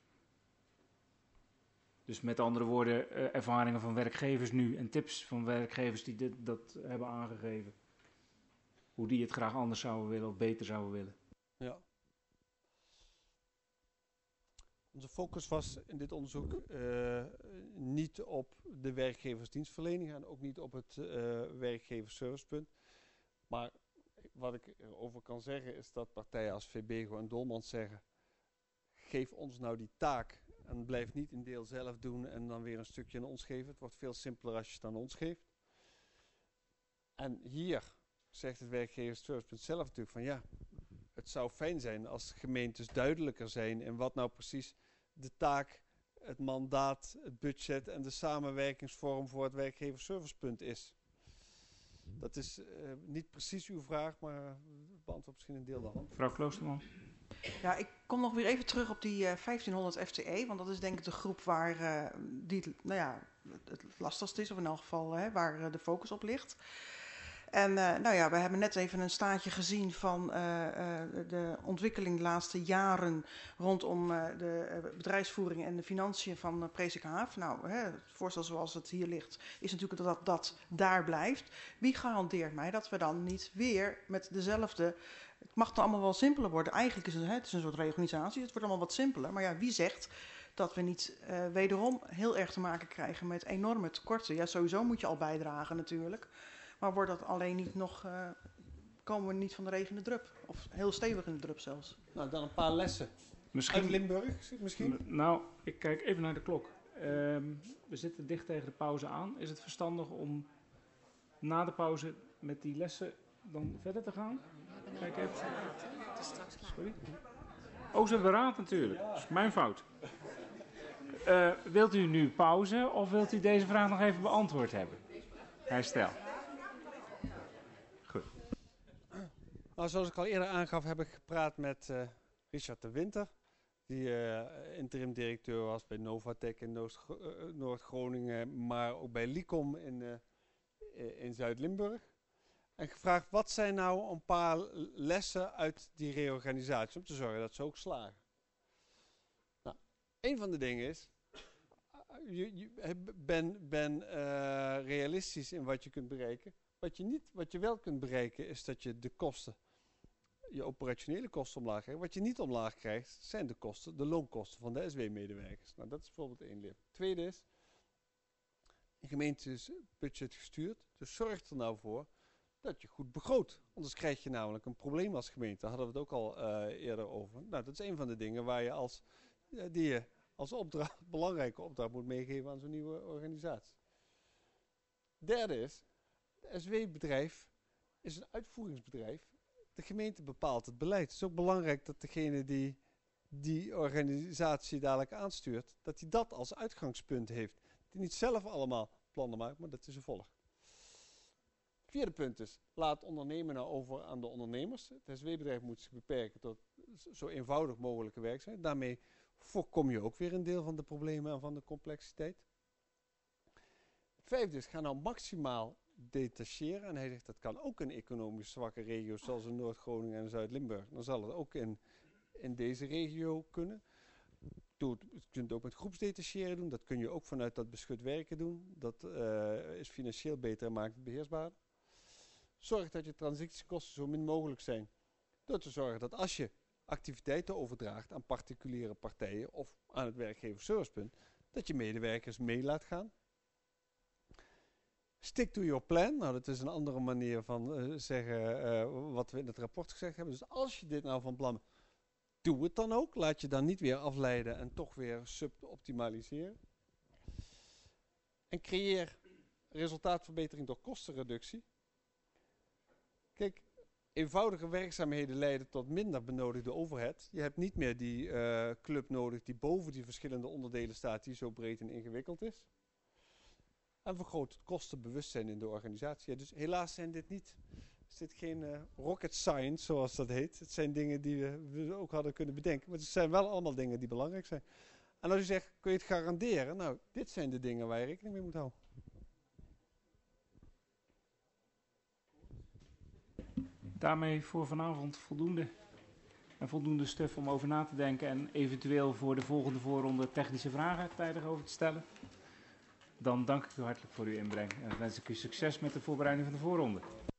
Dus met andere woorden, uh, ervaringen van werkgevers nu en tips van werkgevers die dit, dat hebben aangegeven. Hoe die het graag anders zouden willen of beter zouden willen. Ja. Onze focus was in dit onderzoek uh, niet op de werkgeversdienstverlening en ook niet op het uh, werkgeversservicepunt. Maar wat ik erover kan zeggen is dat partijen als V B G O en Dolmans zeggen, geef ons nou die taak en blijf niet een deel zelf doen en dan weer een stukje aan ons geven. Het wordt veel simpeler als je het aan ons geeft. En hier zegt het werkgeversservicepunt zelf natuurlijk van ja, het zou fijn zijn als gemeentes duidelijker zijn in wat nou precies de taak, het mandaat, het budget en de samenwerkingsvorm voor het werkgeversservicepunt is. Dat is uh, niet precies uw vraag, maar beantwoord misschien een deel daarvan. Mevrouw Kloosterman. Ja, ik kom nog weer even terug op die uh, vijftienhonderd F T E, want dat is denk ik de groep waar uh, die, nou ja, het lastigst is, of in elk geval uh, waar uh, de focus op ligt. En uh, nou ja, we hebben net even een staartje gezien van uh, uh, de ontwikkeling de laatste jaren rondom uh, de uh, bedrijfsvoering en de financiën van uh, Presikhaaf. Nou, hè, het voorstel zoals het hier ligt is natuurlijk dat dat daar blijft. Wie garandeert mij dat we dan niet weer met dezelfde... Het mag dan allemaal wel simpeler worden. Eigenlijk is het, hè, het is een soort reorganisatie, het wordt allemaal wat simpeler. Maar ja, wie zegt dat we niet uh, wederom heel erg te maken krijgen met enorme tekorten? Ja, sowieso moet je al bijdragen natuurlijk. Maar wordt dat alleen niet nog, uh, komen we niet van de regen in de drup? Of heel stevig in de drup zelfs? Nou, dan een paar lessen. Misschien, Uit Limburg misschien? M- Nou, ik kijk even naar de klok. Um, we zitten dicht tegen de pauze aan. Is het verstandig om na de pauze met die lessen dan verder te gaan? Kijk even. Sorry? Oh, ze hebben raad natuurlijk. Dat is mijn fout. Uh, wilt u nu pauze of wilt u deze vraag nog even beantwoord hebben? Herstel. Goed. Nou, zoals ik al eerder aangaf, heb ik gepraat met uh, Richard de Winter, die uh, interim directeur was bij Novatec in Noord- Noord-Groningen, maar ook bij Licom in, uh, in Zuid-Limburg. En gevraagd, wat zijn nou een paar lessen uit die reorganisatie om te zorgen dat ze ook slagen? Nou, een van de dingen is, je, je ben, ben uh, realistisch in wat je kunt bereiken. Wat je, niet, wat je wel kunt bereiken is dat je de kosten, je operationele kosten omlaag krijgt. Wat je niet omlaag krijgt zijn de kosten, de loonkosten van de S W-medewerkers. Nou, dat is bijvoorbeeld één leer. Tweede is, een gemeente is budget gestuurd, dus zorg er nou voor dat je goed begroot. Anders krijg je namelijk een probleem als gemeente. Daar hadden we het ook al uh, eerder over. Nou, dat is een van de dingen waar je als, uh, die je als opdracht, belangrijke opdracht moet meegeven aan zo'n nieuwe organisatie. Derde is, het S W-bedrijf is een uitvoeringsbedrijf. De gemeente bepaalt het beleid. Het is ook belangrijk dat degene die die organisatie dadelijk aanstuurt, dat hij dat als uitgangspunt heeft. Die niet zelf allemaal plannen maakt, maar dat hij ze volgt. Vierde punt is, laat ondernemen nou over aan de ondernemers. Het S W-bedrijf moet zich beperken tot zo eenvoudig mogelijke werkzaamheid. Daarmee voorkom je ook weer een deel van de problemen en van de complexiteit. Het vijfde is, ga nou maximaal detacheren, en hij zegt dat kan ook in economisch zwakke regio's zoals in Noord-Groningen en Zuid-Limburg, dan zal het ook in, in deze regio kunnen. Doe, je kunt het ook met groepsdetacheren doen, dat kun je ook vanuit dat beschut werken doen. Dat uh, is financieel beter en maakt het beheersbaarder. Zorg dat je transitiekosten zo min mogelijk zijn. Door te zorgen dat als je activiteiten overdraagt aan particuliere partijen of aan het werkgeversservicepunt, dat je medewerkers mee laat gaan. Stick to your plan. Nou, dat is een andere manier van uh, zeggen uh, wat we in het rapport gezegd hebben. Dus als je dit nou van plan bent, doe het dan ook. Laat je dan niet weer afleiden en toch weer suboptimaliseren. En creëer resultaatverbetering door kostenreductie. Kijk, eenvoudige werkzaamheden leiden tot minder benodigde overhead. Je hebt niet meer die uh, club nodig die boven die verschillende onderdelen staat, die zo breed en ingewikkeld is. En vergroot het kostenbewustzijn in de organisatie. Ja, dus helaas zijn dit niet, is dit geen uh, rocket science, zoals dat heet. Het zijn dingen die we, we ook hadden kunnen bedenken. Maar het zijn wel allemaal dingen die belangrijk zijn. En als u zegt, kun je het garanderen? Nou, dit zijn de dingen waar je rekening mee moet houden. Daarmee voor vanavond voldoende. En voldoende stof om over na te denken en eventueel voor de volgende voorronde technische vragen tijdig over te stellen. Dan dank ik u hartelijk voor uw inbreng en wens ik u succes met de voorbereiding van de voorronde.